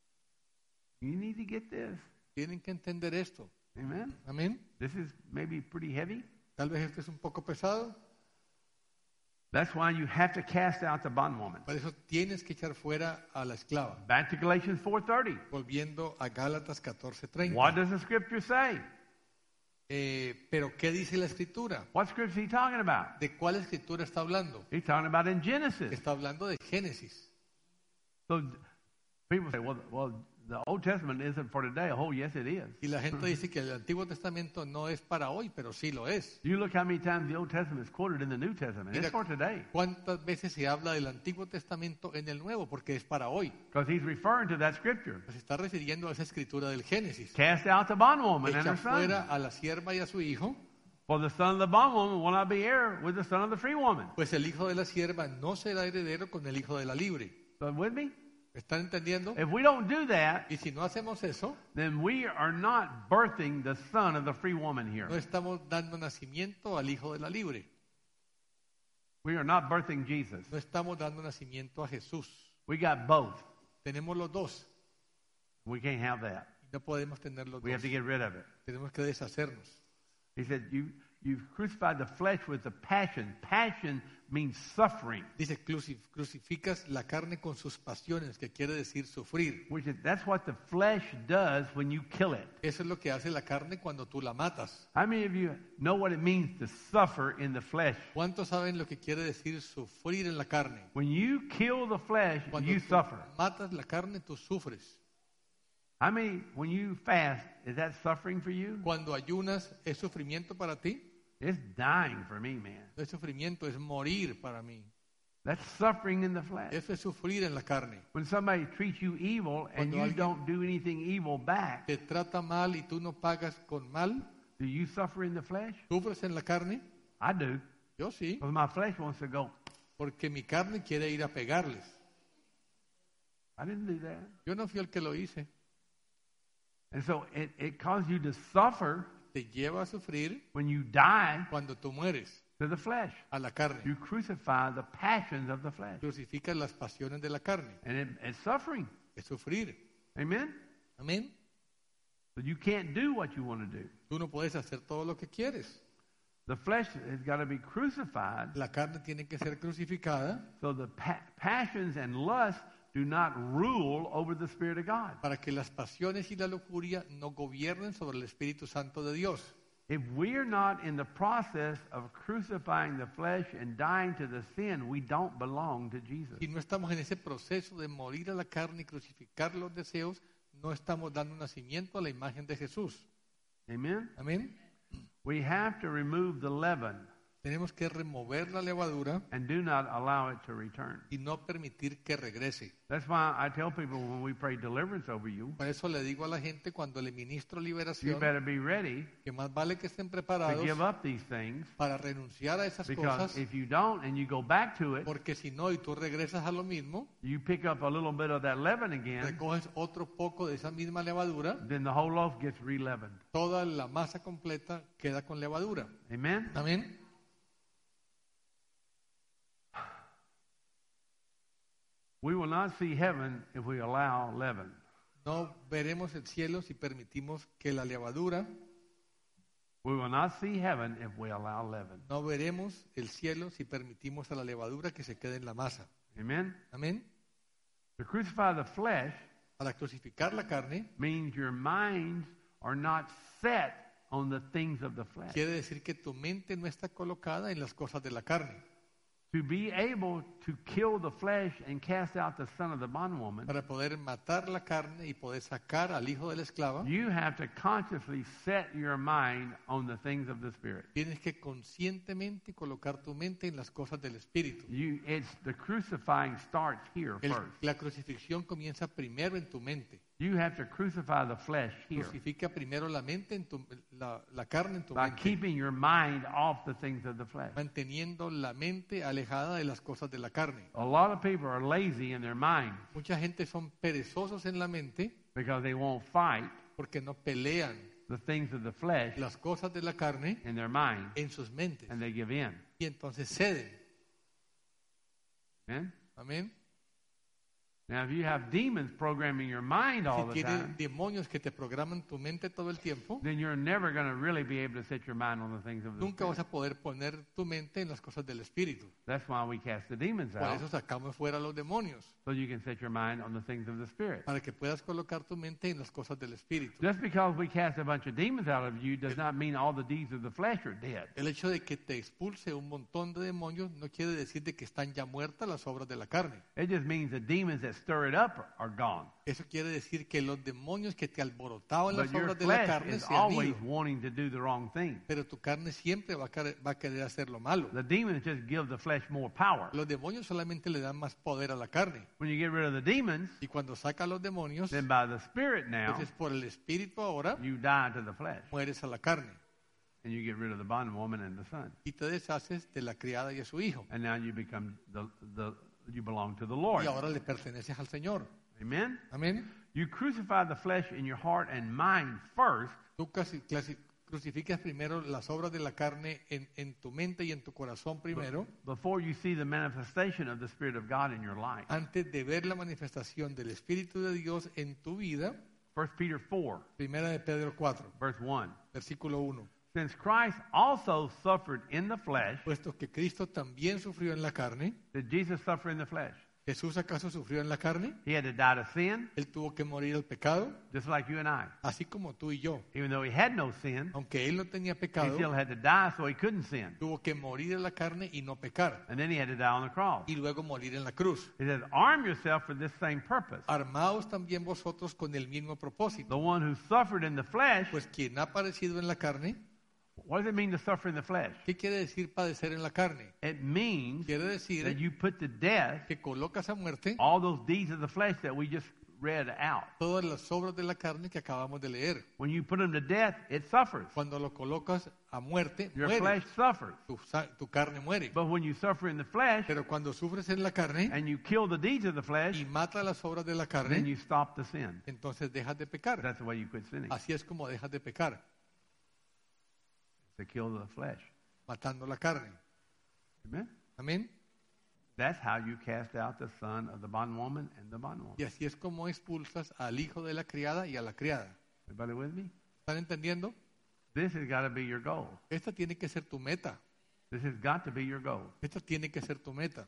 You need to get this. Tienen que entender esto. Amen? Amén. This is maybe pretty heavy. Tal vez esto es un poco pesado. That's why you have to cast out the bondwoman. Por eso tienes que echar fuera a la esclava. Back to Galatians four thirty. Volviendo a Gálatas catorce treinta. What does the scripture say? Eh, pero ¿qué dice la escritura? What scripture is he talking about? ¿De cuál escritura está hablando? He's talking about in Genesis. Está hablando de Génesis. So people say, well, well, the Old Testament isn't for today. Oh, yes, it is. Y la gente dice que el Antiguo Testamento no es para hoy, pero sí lo es. You look how many times the Old Testament is quoted in the New Testament. Mira It's for today. cuántas veces se habla del Antiguo Testamento en el Nuevo, porque es para hoy. Because he's referring to that scripture. Se está refiriendo a esa escritura del Génesis. Cast out the bondwoman and Echa her son. fuera a la sierva y a su hijo, For the son of the bondwoman will not be heir with the son of the free woman. pues el hijo de la sierva no será heredero con el hijo de la libre. So with me? ¿Están entendiendo? If we don't do that, Y si no hacemos eso, then we are not birthing the son of the free woman here. no estamos dando nacimiento al hijo de la libre. We are not birthing Jesus. No estamos dando nacimiento a Jesús. We got both. Tenemos los dos. We can't have that. No podemos tener los We have dos. to get rid of it. Tenemos que deshacernos. He said, you, you've crucified the flesh with the passion. Passion means suffering. Dice, cruci- crucificas la carne con sus pasiones, que quiere decir sufrir. Which is, that's what the flesh does when you kill it. Eso es lo que hace la carne cuando tú la matas. How many of you know what it means to suffer in the flesh? ¿Cuántos saben lo que quiere decir sufrir en la carne? When you kill the flesh, Cuando you tú suffer. matas la carne, tú sufres. I mean, when you fast, is that suffering for you? Cuando ayunas, ¿es sufrimiento para ti? It's dying for me, man. No es sufrimiento, es morir para mí. That's suffering in the flesh. Eso es sufrir en la carne. When somebody treats you evil and Cuando you alguien- don't do anything evil back, Te trata mal y tú no pagas con mal, do you suffer in the flesh? ¿sufres en la carne? I do. Yo sí, Because my flesh wants to go, porque mi carne quiere ir a pegarles. I didn't do that. Yo no fui el que lo hice. And so it, it causes you to suffer Te lleva a sufrir when you die cuando tú mueres to the flesh. a la carne. You crucify the passions of the flesh. Crucificas las pasiones de la carne. And it, it's suffering. Es sufrir. Amen? Amén. So you can't do what you want to do. Tú no puedes hacer todo lo que quieres. The flesh has got to be crucified La carne tiene que ser crucificada so the pa- passions and lusts do not rule over the Spirit of God. para que las pasiones y la lujuria no gobiernen sobre el Espíritu Santo de Dios. If we're not in the process of crucifying the flesh and dying to the sin, we don't belong to Jesus. Si no estamos en ese proceso de morir a la carne y crucificar los deseos, no estamos dando nacimiento a la imagen de Jesús. Amen? Amén. We have to remove the leaven Tenemos que remover la levadura and do not allow it to return. y no permitir que regrese. That's why I tell people when we pray deliverance over you, Por eso le digo a la gente cuando le ministro you liberación better be ready que más vale que estén to preparados give up these things, para renunciar a esas because cosas, if you don't and you go back to it, porque si no y tú regresas a lo mismo, you pick up a little bit of that leaven again, recoges otro poco de esa misma levadura, then the whole loaf gets re-leavened. toda la masa completa queda con levadura. Amen? Amén. We will not see heaven if we allow leaven. No veremos el cielo si permitimos que la levadura, We will not see heaven if we allow leaven. no veremos el cielo si permitimos a la levadura que se quede en la masa. Amen? Amén. To crucify the flesh Para crucificar la carne means your minds are not set on the things of the flesh. quiere decir que tu mente no está colocada en las cosas de la carne. To be able to kill the flesh and cast out the son of the bondwoman, Para poder matar la carne y poder sacar al hijo de la esclava, you have to consciously set your mind on the things of the Spirit. tienes que conscientemente colocar tu mente en las cosas del Espíritu. You, it's the crucifying starts here El- first. la crucifixión comienza primero en tu mente. You have to crucify the flesh here Crucifica primero la mente, en tu, la, la carne en tu by mente, keeping your mind off the things of the flesh. manteniendo la mente alejada de las cosas de la carne. A lot of people are lazy in their mind Mucha gente son perezosos en la mente because they won't fight porque no pelean the things of the flesh las cosas de la carne in their mind en sus mentes and they give in. y entonces ceden. Amen? Amén. Now, if you have demons programming your mind all Si the tienes time, demonios que te programan tu mente todo el tiempo, then you're never going to really be able to set your mind on the things of the nunca vas Spirit. a poder poner tu mente en las cosas del Espíritu. That's why we cast the demons Por out, eso sacamos fuera a los demonios, so you can set your mind on the things of the Spirit. para que puedas colocar tu mente en las cosas del Espíritu. Just because we cast a bunch of demons out of you does not mean all the deeds of the flesh are dead. El hecho de que te expulse un montón de demonios no quiere decir de que están ya muertas las obras de la carne. It just means the demons that stir it up are gone. Eso quiere decir que los demonios que te alborotaban But las your obras de la flesh carne is se han always ido. wanting to do the wrong thing. Pero tu carne siempre va a, querer, va a querer hacer lo malo. The demons just give the flesh more power. Los demonios solamente le dan más poder a la carne. When you get rid of the demons, Y cuando saca a los demonios, then by the Spirit now, entonces por el Espíritu ahora you die to the flesh. mueres a la carne. And you get rid of the bondwoman and the son. Y te deshaces de la criada y a su hijo. And now you become the, the you belong to the Lord. Y ahora le perteneces al Señor. Amen? Amén. You crucify the flesh in your heart and mind first, Tú casi, clasi- crucificas primero las obras de la carne en, en tu mente y en tu corazón primero, before you see the manifestation of the Spirit of God in your life. antes de ver la manifestación del Espíritu de Dios en tu vida. First Peter four, Primera de Pedro cuatro, verse one. versículo uno. Since Christ also suffered in the flesh, puesto que Cristo también sufrió en la carne, did Jesus suffer in the flesh? ¿Jesús acaso sufrió en la carne? He had to die to sin, Él tuvo que morir al pecado, just like you and I. así como tú y yo. Even though he had no sin, Aunque Él no tenía he pecado, still had to die so he couldn't sin. tuvo que morir en la carne y no pecar. And then he had to die on the cross. Y luego morir en la cruz. He says, arm yourself for this same purpose. Armaos también vosotros con el mismo propósito. The one who suffered in the flesh, Pues quien ha padecido en la carne, what does it mean to suffer in the flesh? ¿qué quiere decir padecer en la carne? It means Quiere that decir you put to death que colocas a muerte all those deeds of the flesh that we just read out. todas las obras de la carne que acabamos de leer. When you put them to death, it suffers. Cuando lo colocas a muerte, Your muere. flesh suffers. Tu, sa- tu carne muere. But when you suffer in the flesh Pero cuando sufres en la carne and you kill the deeds of the flesh, y matas las obras de la then carne, you stop the sin. entonces dejas de pecar. That's the way you quit sinning, Así es como dejas de pecar, to kill the flesh. matando la carne. Amen? Amén. That's how you cast out the son of the bondwoman and the bondwoman. Y así es como expulsas al hijo de la criada y a la criada. Everybody with me? ¿Están entendiendo? This has got to be your goal. Esta tiene que ser tu meta. This has got to be your goal. Esta tiene que ser tu meta.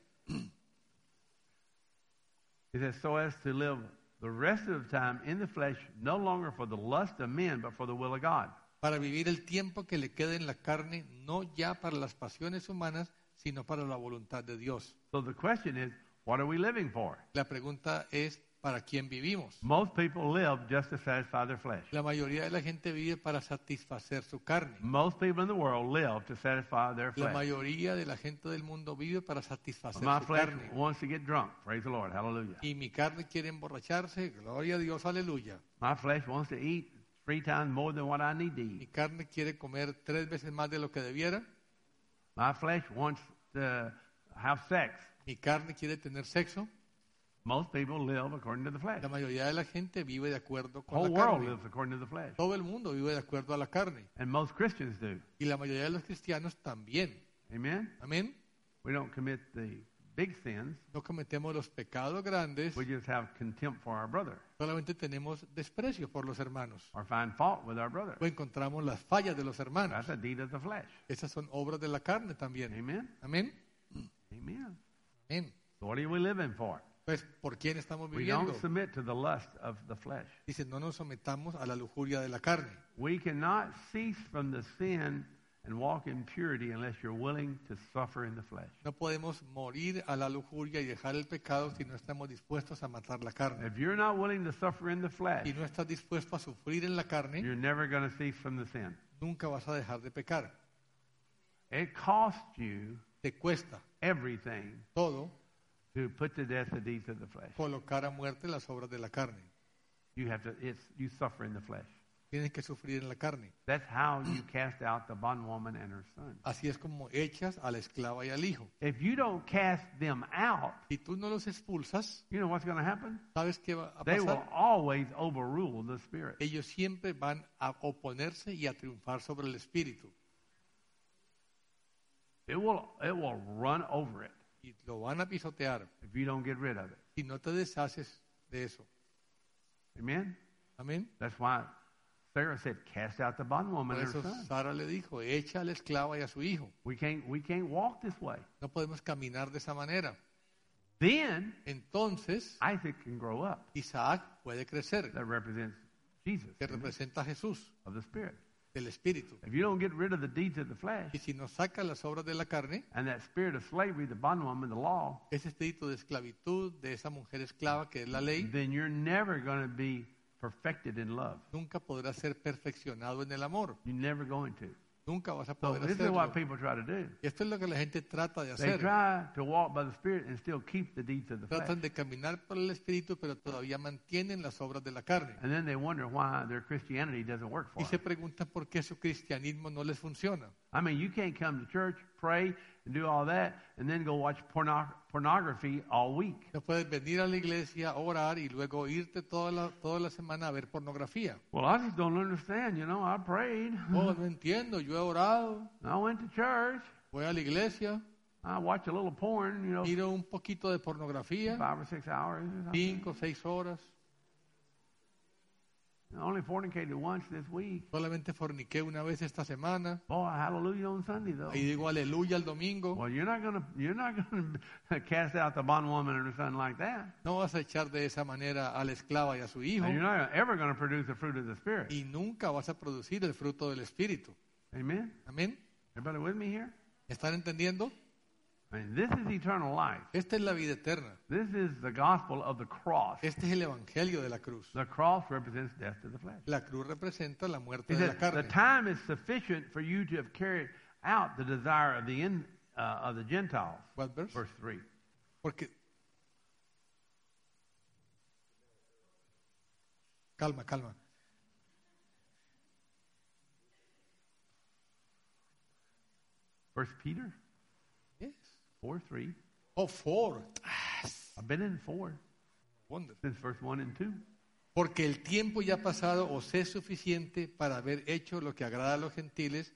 It says, so as to live the rest of the time in the flesh, no longer for the lust of men, but for the will of God. Para vivir el tiempo que le quede en la carne, no ya para las pasiones humanas, sino para la voluntad de Dios. So the question is, what are we living for? La pregunta es, ¿para quién vivimos? Most people live just to satisfy their flesh. La mayoría de la gente vive para satisfacer su carne. Most people in the world live to satisfy their La flesh. mayoría de la gente del mundo vive para satisfacer My su flesh carne. wants to get drunk. Praise the Lord. Hallelujah. Y mi carne quiere emborracharse, gloria a Dios, aleluya. My flesh wants to eat three times more than what I need to Mi eat. carne quiere comer tres veces más de lo que debiera. My flesh wants to have sex. Mi carne quiere tener sexo. Most people live according to the flesh. La mayoría de la gente vive de acuerdo The con whole la world carne. lives according to the flesh. Todo el mundo vive de acuerdo a la carne. And most Christians do. Y la mayoría de los cristianos también. Amen? Amén. We don't commit the big sins. No cometemos los pecados grandes, We just have contempt for our brother solamente tenemos desprecio por los hermanos. or find fault with our brother. O encontramos las fallas de los hermanos. That's a deed of the flesh. Esas son obras de la carne también. Amen? Amén. Amen. Amén. So what are we living for? Pues, ¿por quién estamos We viviendo? don't submit to the lust of the flesh. Dice, no nos sometamos a la lujuria de la carne. We cannot cease from the sin and walk in purity unless you're willing to suffer in the flesh. No podemos morir a la lujuria y dejar el pecado si no estamos dispuestos a matar la carne. If you're not willing to suffer in the flesh, Si no estás dispuesto a sufrir en la carne, you're never going to cease from the sin. nunca vas a dejar de pecar. It costs you Te cuesta everything todo to put to death the deeds of the flesh. colocar a muerte las obras de la carne. You have to. It's you suffer in the flesh. Tienes que sufrir en la carne. That's how you cast out the bondwoman and her son. Así es como echas a la esclava y al hijo. If you don't cast them out, Si tú no los expulsas, you know what's going to happen? ¿sabes qué va a They will pasar? always overrule the spirit. Ellos siempre van a oponerse y a triunfar sobre el espíritu. It will. It will run over it Y lo van a pisotear if you don't get rid of it. si no te deshaces de eso. Amen. Amén. That's why Sarah said, "Cast out the bondwoman Por and her eso son." Sara le dijo, echa a la esclava y a su hijo. We can't. We can't walk this way. No podemos caminar de esa manera. Then Entonces, Isaac can grow up. Isaac puede crecer, That represents Jesus, que amen, representa a Jesús, of the Spirit. del espíritu. If you don't get rid of the deeds of the flesh Y si no saca las obras de la carne, and that spirit of slavery, the bondwoman, the law, ese espíritu de esclavitud, de esa mujer esclava que es la ley, then you're never going to be perfected in love. nunca podrá ser perfeccionado en el amor. You're never going to. Nunca vas a So poder this is hacerlo. what people try to do. Y esto es lo que la gente trata de They hacer. try to walk by the Spirit and still keep the deeds of the flesh. Tratan de caminar por el espíritu, pero todavía mantienen las obras de la carne. And then they wonder why their Christianity doesn't work for Y se them. preguntan por qué su cristianismo no les funciona. I mean, you can't come to church, pray, and do all that, and then go watch porno- pornography all week. No puedes venir a la iglesia, orar y luego irte toda la, toda la semana a ver pornografía. Well, I just don't understand. You know, I prayed. Oh, no entiendo, yo he orado, I went to church. voy a la iglesia, I watched a little porn, you know, miro un poquito de pornografía, five or six hours. Or something. cinco, seis horas. You only fornicated once this week. Solamente forniqué una vez esta semana. Boy, hallelujah on Sunday though. Y digo aleluya el domingo. Well, you're not gonna you're not gonna cast out the bondwoman and her son like that. No vas a echar de esa manera a la esclava y a su hijo. And you're not ever going to produce the fruit of the Spirit. Y nunca vas a producir el fruto del Espíritu. Amen. Amén. Everybody with me here? ¿Están entendiendo? I mean, this is eternal life. Esta es la vida eterna. This is the gospel of the cross. Este es el evangelio de la cruz. The cross represents death to the flesh. La cruz representa la muerte He de la said, the carne. time is sufficient for you to have carried out the desire of the in, uh, of the Gentiles. What verse? Verse three. Porque calma, calma. First Peter Yes. four three. Oh, four. I've been in four Wonder. since verse one and two. Porque el tiempo ya pasado os es suficiente para haber hecho lo que agrada a los gentiles,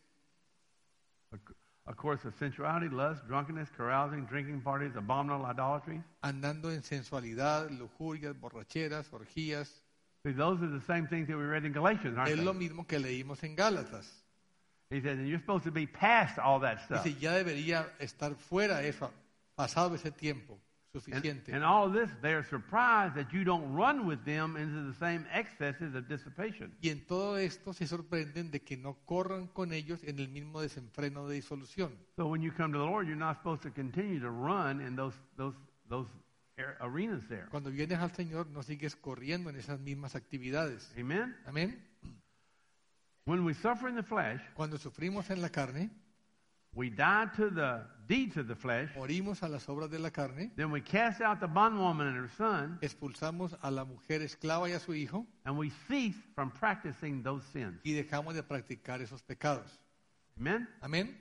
A course of sensuality, lust, drunkenness, carousing, drinking parties, abominable idolatry. andando en sensualidad, lujurias, borracheras, orgías. See, those are the same things that we read in Galatians, aren't Es lo they? mismo que leímos en Gálatas. He said, and you're supposed to be past all that stuff. Dice, ya debería estar fuera eso, pasado ese tiempo And, suficiente. and all of this, they're surprised that you don't run with them into the same excesses of dissipation. Y en todo esto se sorprenden de que no corran con ellos en el mismo desenfreno de disolución. So when you come to the Lord, you're not supposed to continue to run in those those those ar- arenas there. Cuando vienes al Señor, no sigues corriendo en esas mismas actividades. Amen? Amén. When we suffer in the flesh, Cuando sufrimos en la carne, we die to the deeds of the flesh, morimos a las obras de la carne, then we cast out the bondwoman and her son, expulsamos a la mujer esclava y a su hijo and we cease from practicing those sins. y dejamos de practicar esos pecados. Amen? Amén.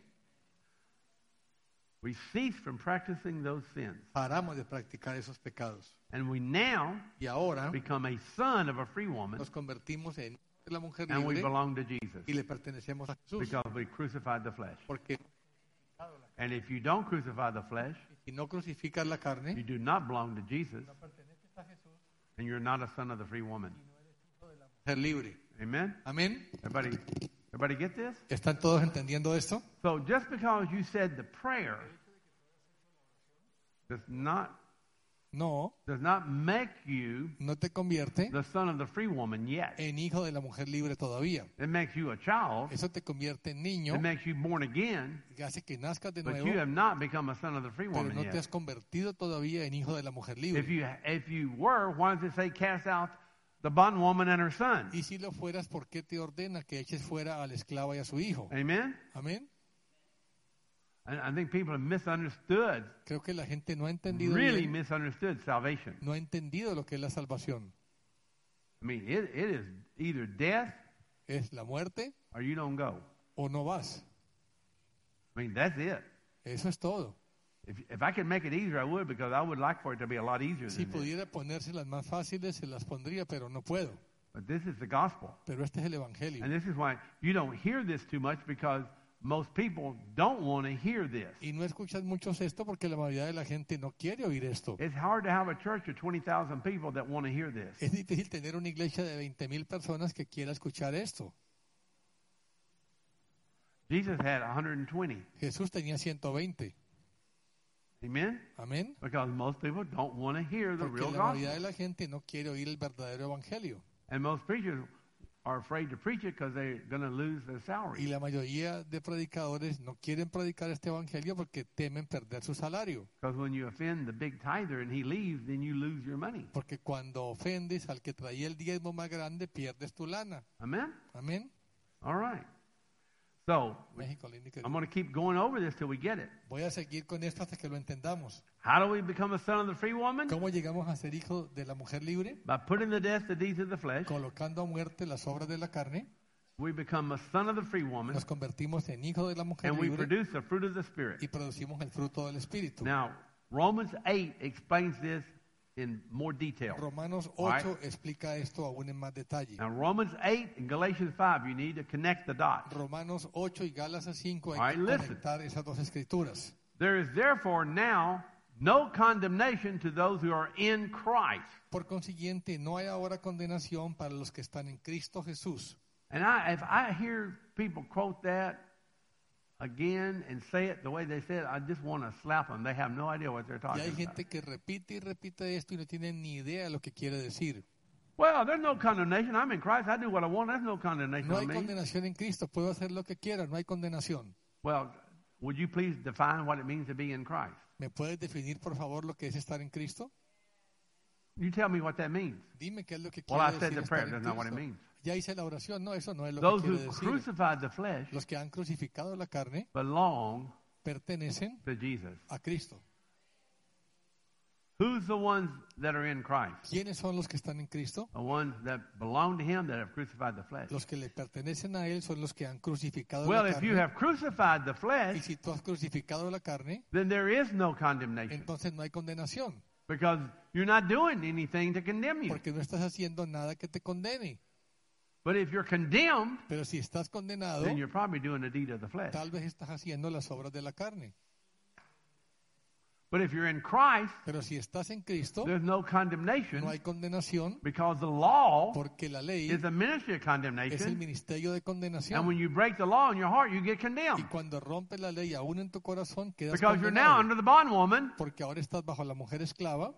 We cease from practicing those sins. Paramos de practicar esos pecados. And we now Y ahora become a son of a free woman, nos convertimos en la mujer and we libre belong to Jesus y le pertenecemos a Jesús. because we crucified the flesh. Porque And if you don't crucify the flesh, si no crucificas la you carne, do not belong to Jesus, no perteneces a Jesús, and you're not a son of the free woman. ser libre. Amen? Amén. Everybody, everybody get this? ¿Están todos entendiendo esto? So just because you said the prayer does not No, does not make you no te convierte the son of the free woman yet. en hijo de la mujer libre todavía. It makes you a child. Eso te convierte en niño, It makes you born again, que hace que nazcas de but nuevo, you have not become a son of the free pero woman no te has yet. convertido todavía en hijo de la mujer If libre. you if you were, why does it say cast out the bondwoman and her son? Y si lo fueras, ¿por qué te ordena que eches fuera a la esclava y a su hijo? Amen? Amén. And I think people have misunderstood, Creo que la gente no ha entendido really bien, misunderstood salvation. no ha entendido lo que es la salvación. I mean, it, it is either death Es la muerte or you don't go. o no vas. I mean, that's it. Eso es todo. If, if I could make it easier, I would, because I would like for it to be a lot easier Si than this. pudiera ponérselas más fáciles, se las pondría, pero no puedo. But this is the gospel. Pero este es el evangelio. And this is why you don't hear this too much, because most people don't want to hear this. Y no escuchas muchos esto porque la mayoría de la gente no quiere oír esto. It's hard to have a church of twenty thousand people that want to hear this. Es difícil tener una iglesia de veinte mil personas que quiera escuchar esto. Jesus had one hundred twenty. Jesús tenía ciento veinte. Amen? Amén. Because most people don't want to hear the Porque real la gospel. mayoría de la gente no quiere oír el verdadero evangelio. And most preachers are afraid to preach it because they're going to lose their Y salary. la mayoría de predicadores no quieren predicar este evangelio porque temen perder su salario. Because when you offend the big tither and he leaves, then you lose your money. Porque cuando ofendes al que traía el diezmo más grande, pierdes tu lana. Amen? Amén. All right. So, México, lindo y querido. I'm going to keep going over this till we get it. Voy a seguir con esto hasta que lo entendamos. How do we become a son of the free woman? ¿Cómo llegamos a ser hijos de la mujer libre? By putting to death the deeds of the flesh. Colocando a muerte las obras de la carne, We become a son of the free woman, nos convertimos en hijos de la mujer and we libre produce the fruit of the Spirit. y producimos el fruto del Espíritu. Now, Romans eight explains this in more detail. Romanos All right. ocho explica esto aún en más detalle. Now, Romans eight and Galatians five, you need to connect the dots. Romanos ocho y Gálatas cinco hay All right, que listen. conectar esas dos escrituras. There is therefore now no condemnation to those who are in Christ. Por consiguiente, no hay ahora condenación para los que están en Cristo Jesús. And I, if I hear people quote that again and say it the way they say it, I just want to slap them. They have no idea what they're Y talking hay about. gente que repite y repite esto y no tienen ni idea de lo que quiere decir. Well, there's no condemnation. I'm in Christ. I do what I want. There's no condemnation No hay on me. condenación en Cristo. Puedo hacer lo que quiera. No hay condenación. Well, would you please define what it means to be in Christ? ¿Me puedes definir, por favor, lo que es estar en Cristo? You tell me what that means. Dime qué es lo que Well, quiere I said decir the prayer. estar en That's not what it Cristo. means. Ya hice la oración. No, eso no es lo Those que who quiere decir. crucified the flesh Los que han crucificado la carne belong pertenecen to Jesus. a Cristo. Who's the ones that are in Christ? ¿Quiénes son los que están en Cristo? The ones that belong to Him that have crucified the flesh. Los que le pertenecen a Él son los que han crucificado Well, la if you carne. have crucified the Y flesh, si tú has crucificado la carne, then there is no condemnation entonces no hay condenación. because you're not doing anything to condemn you. Porque no estás haciendo nada que te condene. But if you're condemned, Pero si estás condenado, then you're probably doing the deed of the flesh. tal vez estás haciendo las obras de la carne. But if you're in Christ, Pero si estás en Cristo, there's no condemnation no hay condenación, because the law porque la ley is a ministry of es el condemnation. ministerio de And when condenación. you break the law in your heart, you get Y condemned cuando rompes la ley aún en tu corazón, quedas because you're now condenado. under the bondwoman Porque ahora estás bajo la mujer esclava,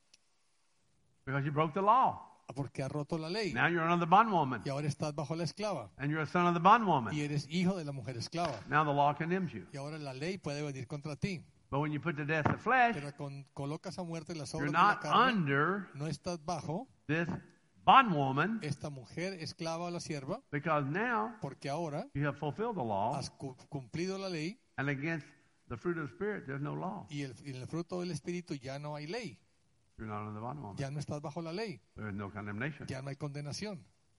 because you broke the law. porque has roto la ley. Now you're under the bondwoman Y ahora estás bajo la esclava. and you're a son of the bondwoman. Y eres hijo de la mujer esclava. Now the law condemns you. Y ahora la ley puede venir contra ti. But when you put to death the flesh, Pero con, colocas a muerte las you're obras de la not carne. under No estás bajo this bondwoman esta mujer esclava o la sierva, because now porque ahora you have fulfilled the law, has cu- cumplido la ley and against the fruit of the Spirit, there's no law. y el, y en el fruto del Espíritu ya no hay ley. You're not under the bondwoman. Ya no estás bajo la ley. There's no condemnation. Ya no hay condenación.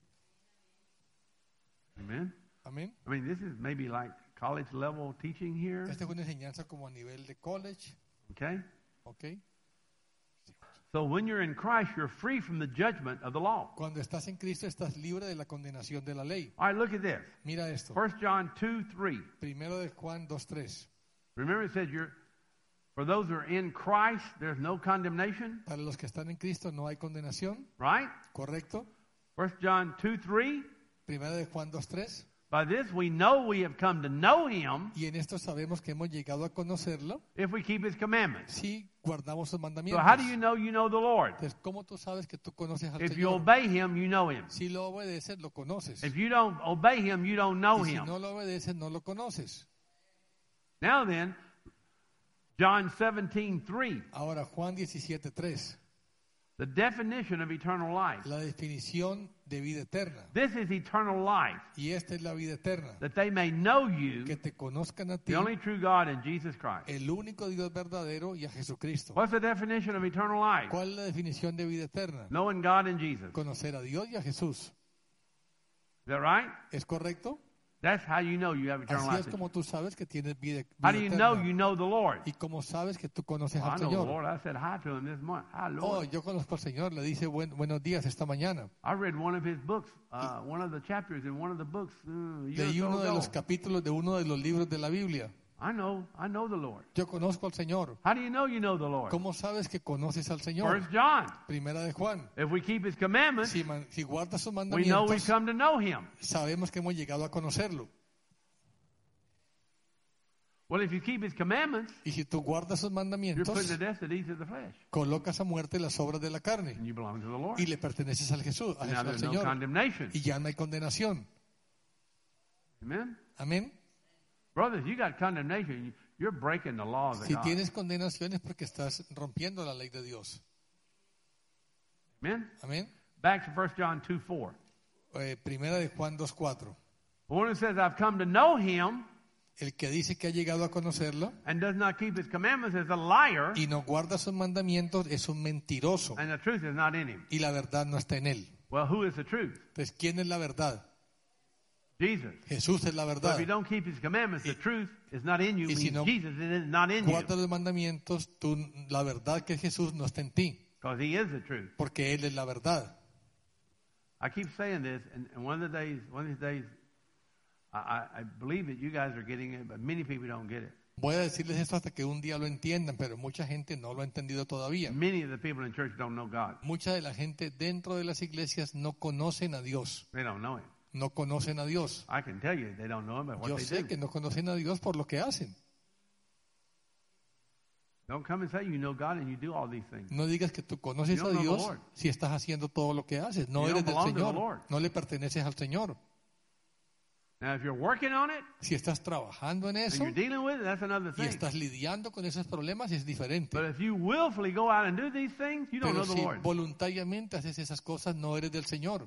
Amen? Amén. I mean, this is maybe like college level teaching here, Esta es una enseñanza como a nivel de college. okay? ¿Ok? So when you're in Christ, you're free from the judgment of the law. Cuando estás en Cristo estás libre de la condenación de la ley. All right, look at this. Mira esto. First John two three. Primero de Juan dos tres. Remember it says you're, for those who are in Christ, there's no condemnation, Para los que están en Cristo no hay condenación. right? ¿Correcto? First John two three. Primero de Juan dos tres. By this we know we have come to know Him Y en esto sabemos que hemos llegado a conocerlo if we keep His commandments. si guardamos sus So mandamientos. how do you know you know the Lord? Entonces, ¿cómo tú sabes que tú conoces al If you Señor? obey Him, you know Him. Si lo obedeces, lo conoces. If you don't obey Him, you don't know Y si Him. no lo obedeces, no lo conoces. Now then, John seventeen three. Ahora, Juan diecisiete tres. The definition of eternal life. La definición de vida eterna. This is eternal life, Y esta es la vida eterna. that they may know you, Que te conozcan a ti, the only true God, and Jesus Christ. el único Dios verdadero, y a Jesucristo. What's the definition of eternal life? ¿Cuál es la definición de vida eterna? Knowing God and Jesus. Is Conocer a Dios y a Jesús. that right? ¿Es correcto? That's how you know you have eternal Así es life. como tú sabes que tienes vida, How vida do you know eterna. you know the Lord? Y como sabes que tú conoces Well, I al know the Señor. Lord. I said hi to Him this morning. Hi, Oh, Lord. yo conozco al Señor, le dice buen, buenos días esta mañana. I read one of His books, uh, one of the chapters in one of the books uh, a year or Leí so uno de ago. los capítulos de uno de los libros de la Biblia. I know, I know the Lord. Yo conozco al Señor. How do you know you know the Lord? ¿Cómo sabes que conoces al Señor? First John. Primera de Juan. If we keep His commandments, Si, man- si guardas sus we know we mandamientos, come to know Him. sabemos que hemos llegado a conocerlo. Well, if you keep His commandments, Y si tú guardas sus you're mandamientos, putting to death the deeds of the flesh, colocas a muerte las obras de la carne and you belong to the Lord. y le perteneces al Jesús, a Now Jesús, al there's no Señor. condemnation. Y ya no hay condenación. Amen. Amén. Brothers, you got condemnation. You're breaking the laws of Si God. tienes condenación es porque estás rompiendo la ley de Dios. Amen. Amén. Back to First John two four. Eh, primera de Juan dos cuatro. The one who says, I've come to know Him El que dice que ha llegado a conocerlo and does not keep His commandments is a liar, y no guarda sus mandamientos es un mentiroso and the truth is not in him. y la verdad no está en él. Well, who is the truth? Entonces, ¿quién es la verdad? Jesus. Jesús es la So verdad. if you don't keep His commandments, the truth is not in you. y si Means no Jesus is not in you, Guarda los mandamientos, tú, la verdad que es Jesús no está en ti, because He is the truth. porque Él es la verdad. I keep saying this, and, and one of the days, one of these days, I, I, I believe that you guys are getting it, but many people don't get it. Voy a decirles esto hasta que un día lo entiendan, pero mucha gente no lo ha entendido todavía. Many of the people in church don't know God. Mucha de la gente dentro de las iglesias no conocen a Dios. They don't know Him. No conocen a Dios. I can tell you they don't know Him by what Yo they sé do. que no conocen a Dios por lo que hacen. Don't come and say you know God and you do all these things. No digas que tú conoces You a don't know the Dios Lord. si estás haciendo todo lo que haces. No You eres don't del belong to the Señor. Lord. No le perteneces al Señor. Now, if you're working on it Si estás trabajando en and eso you're dealing with it, that's another y thing. estás lidiando con esos problemas, es diferente. But if you willfully go out and do these things, you don't Pero know the si Lord. voluntariamente haces esas cosas, no eres del Señor.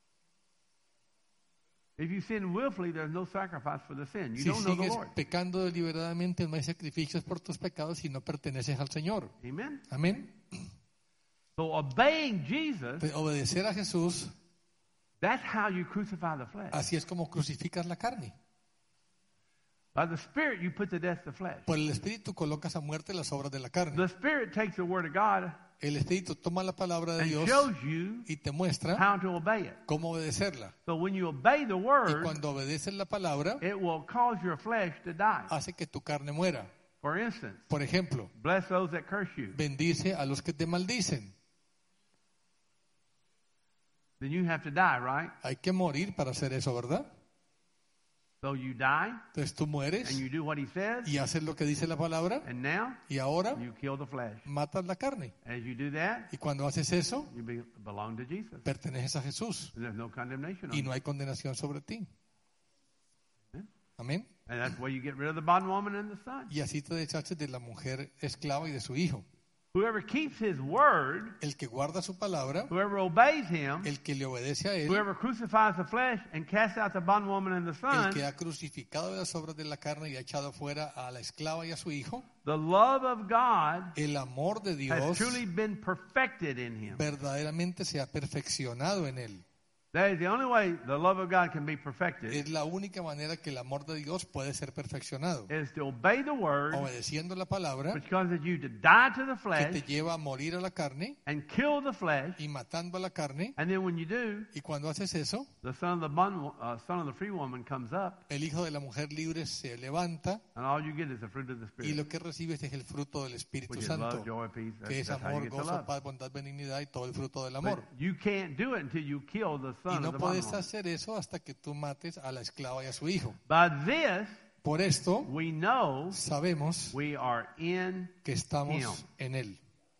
If you sin willfully, there's no sacrifice for the sin. You Si don't know the sigues Lord. pecando deliberadamente, no hay sacrificios por tus pecados y no perteneces al Señor. Amen. Amén. So obeying Jesus, Pues obedecer a Jesús, that's how you crucify the flesh. así es como crucificas la carne. By the Spirit, you put to death the flesh. Por el Espíritu colocas a muerte las obras de la carne. The Spirit takes the Word of God El Espíritu toma la palabra de and Dios shows you y te muestra how to obey it. cómo obedecerla. So when you obey the Y Word, cuando obedeces la palabra, it will cause your flesh to die. hace que tu carne muera. For instance, Por ejemplo, bless those that curse you. bendice a los que te maldicen. Then you have to die, right? Hay que morir para hacer eso, ¿verdad? So you die Entonces tú mueres and you do what He says, y haces lo que dice la palabra and now y ahora you kill the flesh. matas la carne. As you do that, Y cuando haces eso, you be, belong to Jesus. perteneces a Jesús And there's no condemnation on y you. no hay condenación sobre ti. Amén. And that's where you get rid of the bondwoman and the son. Y así te deshaces de la mujer esclava y de su hijo. Whoever keeps His Word, El que guarda su palabra, whoever obeys Him, el que le obedece a él, whoever crucifies the flesh and casts out the bondwoman and the el son, que ha crucificado las obras de la carne y ha echado fuera a la esclava y a su hijo, the love of God el amor de has Dios truly been perfected in Him. verdaderamente se ha perfeccionado en él. That is the only way the love of God can be perfected, Es la única manera que el amor de Dios puede ser perfeccionado. is to obey the Word, Obedeciendo la palabra which causes you to die to the que te flesh lleva a morir a la carne and kill the flesh. y matando a la carne. And then when you do, Y cuando haces eso, the son of the bond, uh, son of the free woman comes up, el hijo de la mujer libre se levanta and all you get is the fruit of the y Spirit, lo que recibes es el fruto del Espíritu which is love, Santo, joy, peace. That's, que es that's how you amor, get the gozo, love. paz, bondad, benignidad y todo el fruto del But amor. you can't do it until you kill the Y son no of the puedes bondwoman. hacer eso hasta que tú mates a la esclava y a su hijo. By this, Por esto we know sabemos we are in que estamos Him. en él.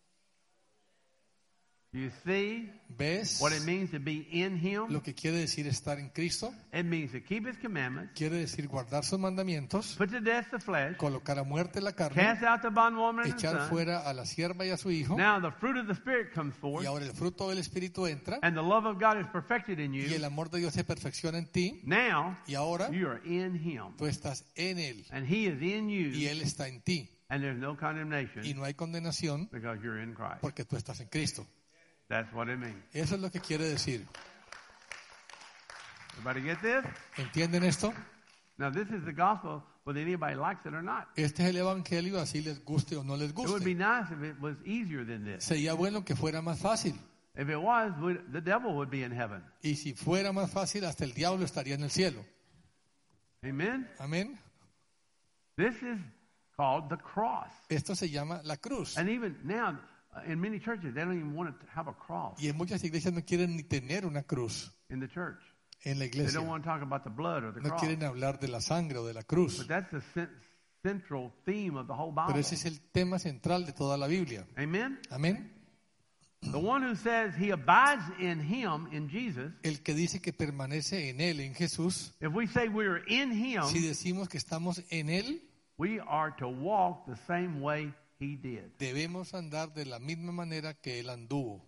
You see ¿Ves what it means to be in Him? lo que quiere decir estar en Cristo? It means to keep His commandments, Quiere decir guardar sus mandamientos, put to death the flesh, colocar a muerte la carne, cast out the bondwoman and the echar son. fuera a la sierva y a su hijo, Now the fruit of the Spirit comes forth, y ahora el fruto del Espíritu entra, and the love of God is perfected in y you. el amor de Dios se perfecciona en ti, Now y ahora you are in Him, tú estás en él, and He is in y you, él está en ti, and there's no y condemnation no hay condenación because you're in Christ. porque tú estás en Cristo. That's what it means. Eso es lo que quiere decir. Everybody get this? ¿Entienden esto? Now this is the gospel, whether anybody likes it or not. Este es el Evangelio, así les guste o no les It would be guste. nice if it was easier than this. Sería bueno que fuera más fácil. If it was, we- the devil would be in heaven. Y si fuera más fácil, hasta el diablo estaría en el cielo. Amen? Amén. This is called the cross. Esto se llama la cruz. And even now, uh, in many churches, they don't even want to have a cross Y en muchas iglesias no quieren ni tener una cruz in the church. en la They iglesia. don't want to talk about the blood or the No cross. quieren hablar de la sangre o de la cruz. But that's the cen- central theme of the whole Pero Bible. ese es el tema central de toda la Biblia. Amen? Amén. The one who says he abides in him, in Jesus, El que dice que permanece en él, en Jesús, if we say we're in him, si decimos que estamos en él, we are to walk the same way he did. debemos andar de la misma manera que él anduvo.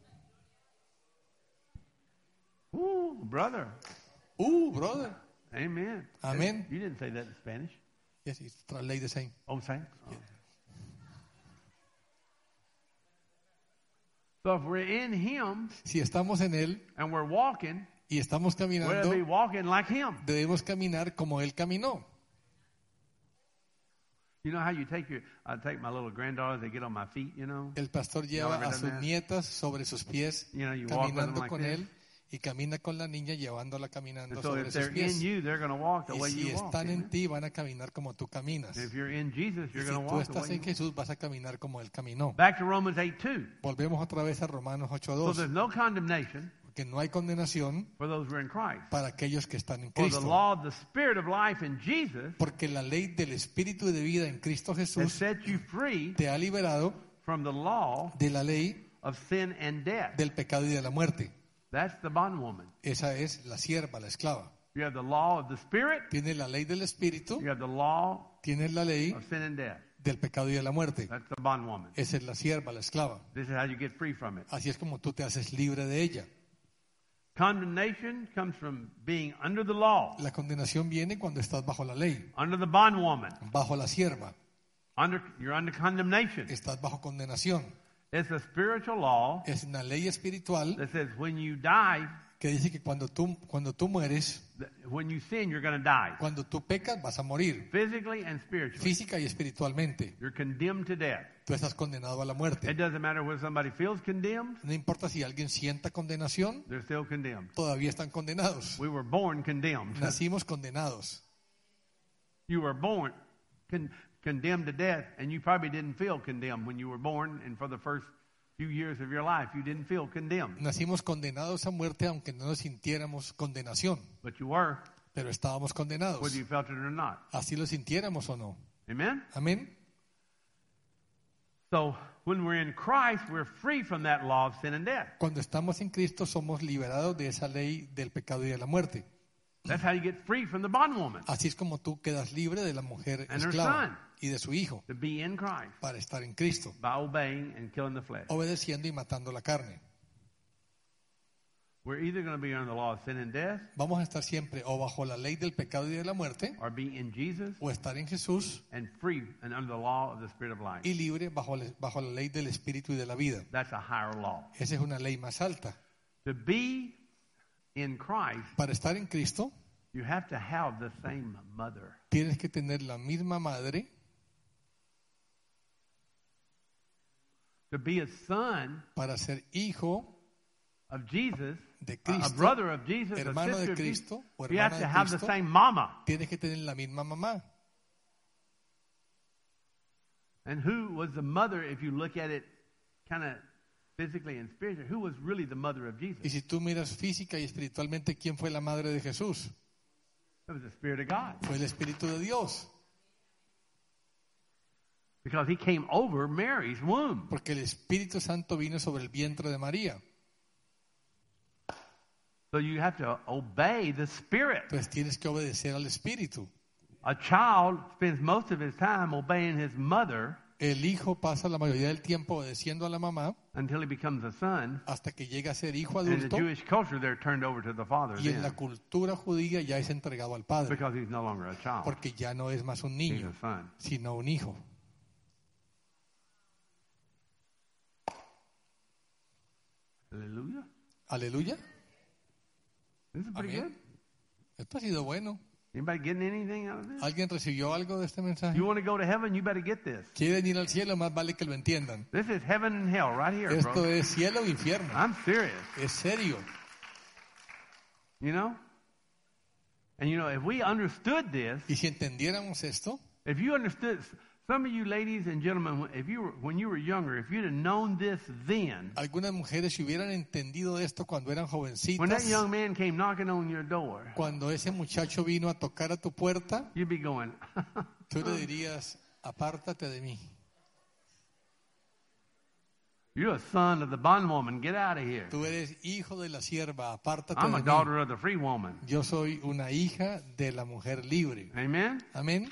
Ooh, brother. Uh, brother. Amen. Amen. You didn't say that in Spanish. Yes, it's translate the same. Oh, same? Oh. So if we're in him Si estamos en él and we're walking, y estamos we're to caminando, be walking like him. debemos caminar como él caminó. You know how you take your, I take my little granddaughters, they get on my feet, you know? El pastor lleva ever a done sus that? nietas sobre sus pies, You know, you walk with them caminando like con this. él, y camina con la niña llevándola caminando And so sobre if sus they're in pies. you, they're going to walk the Y way si you walk. están en Amen? ti, van a caminar como tú caminas. If you're in Jesus, Y you're si going to tú walk the estás way en you walk. Jesús, vas a caminar como Él caminó. Back to Romans eight two. Volvemos otra vez a Romanos ocho So dos, there's no condemnation porque no hay condenación for those who are in Christ. para aquellos que están en For the Cristo. law of the Spirit of life in Jesus Porque la ley del Espíritu de vida en Cristo has Jesús set you free te ha liberado from the law de la ley of sin and death. del pecado y de la muerte. That's the bondwoman. Esa es la sierva, la esclava. You have the law of the Spirit. Tiene la ley del Espíritu, You have the law tiene la ley of sin and death. del pecado y de la muerte. That's the bondwoman. Esa es la sierva, la esclava. This is how you get free from it. Así es como tú te haces libre de ella. Condemnation comes from being under the law, La condenación viene cuando estás bajo la ley, under the bondwoman. bajo la sierva. Under, you're under condemnation. Estás bajo condenación. It's a spiritual law Es una ley espiritual that says when you die, que dice que cuando tú, cuando tú mueres, that when you sin, you're going to die. cuando tú pecas, vas a morir. Physically and spiritually. Física y espiritualmente. You're condemned to death. Tú estás condenado a la muerte. It doesn't matter whether somebody feels condemned, No importa si alguien sienta condenación, they're still condemned. todavía están condenados. We were born condemned. Nacimos condenados. You were born con- condemned to death, and you probably didn't feel condemned when you were born, and for the first few years of your life, you didn't feel condemned. Nacimos condenados a muerte aunque no nos sintiéramos condenación, But you were, pero estábamos condenados. whether you felt it or not. Así lo sintiéramos o no. Amen? Amén. So, when we're in Christ, we're free from that law of sin and death. Cuando estamos en Cristo somos liberados de esa ley del pecado y de la muerte. That's how you get free from the bondwoman, Así es como tú quedas libre de la mujer And her esclava son. y de su hijo to be in Christ para estar en Cristo, by obeying and killing the flesh. obedeciendo y matando la carne. We're either going to be under the law of sin and death Vamos a estar siempre o bajo la ley del pecado y de la muerte or be in Jesus o estar en Jesús and free and under the law of the Spirit of life. y libre bajo, la- bajo la ley del espíritu y de la vida. That's a higher law. Esa es una ley más alta. To be in Christ, Para estar en Cristo you have to have the same mother. tienes que tener la misma madre. To be a son Para ser hijo of Jesus, de a- a Cristo, brother of Jesus, a hermano sister de of Jesus, Cristo o you have hermana to de have the Cristo, same mama. tienes que tener la misma mamá. And who was the mother, if you look at it kind of physically and spiritually, who was really the mother of Y Jesus? si tú miras física y espiritualmente, ¿quién fue la madre de Jesús? It was the Spirit of God. Fue el Espíritu de Dios, Because he came over Mary's womb. porque el Espíritu Santo vino sobre el vientre de María. So you have to obey the Spirit. Entonces tienes que obedecer al Espíritu. A child spends most of his time obeying his mother El hijo pasa la mayoría del tiempo obedeciendo a la mamá until he becomes a son. hasta que llega a ser hijo And in the adulto, Jewish culture, they're turned over to the father y en la then, cultura judía ya es entregado al padre, because he's no longer a child. porque ya no es más un He's niño, a son. sino un hijo. Hallelujah. Aleluya. This is pretty Amén. Esto ha sido bueno. good. Anybody getting anything out of this? ¿Alguien recibió algo de este mensaje? You want to go to heaven, you better get this. Quieren ir al cielo, más vale que lo entiendan. This is heaven and hell right here, Esto bro. es cielo o infierno. I'm serious. Es serio. You know? And you know, if we understood this, Y si entendiéramos esto, if you understood, some of you ladies and gentlemen, if you were, when you were younger, if you'd have known this then, algunas mujeres si hubieran entendido esto cuando eran when that jovencitas, young man came knocking on your door, cuando ese muchacho vino a tocar a tu puerta, you'd be going, tú le dirías, apártate de mí. you're a son of the bondwoman, get out of here. Tú eres hijo de la sierva, apártate I'm a de mí. daughter of the free woman. Yo soy una hija de la mujer libre. Amen? Amén.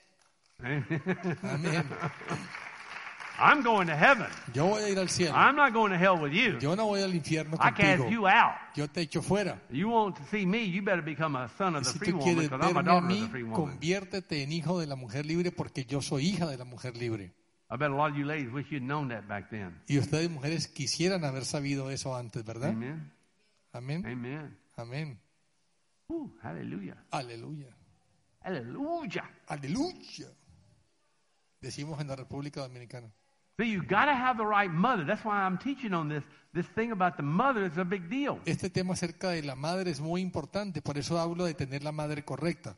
Amén. I'm going to heaven. Yo voy a ir al cielo. I'm not going to hell with you. Yo no voy al infierno I cast contigo. you out. Yo te echo fuera. You want to see me, you better become a son Y of the si free tú woman, quieres because I'm a verme a daughter of mí, the free woman. conviértete en hijo de la mujer libre porque yo soy hija de la mujer libre. I bet a lot of you ladies wish you'd known that back then. Y ustedes mujeres quisieran haber sabido eso antes, ¿verdad? Amen. Amén. Amen. Amén. Ooh, hallelujah. Aleluya. Hallelujah. Aleluya. Decimos en la República Dominicana. See, you got to have the right mother. That's why I'm teaching on this. This thing about the mother is a big deal. Este tema acerca de la madre es muy importante, por eso hablo de tener la madre correcta.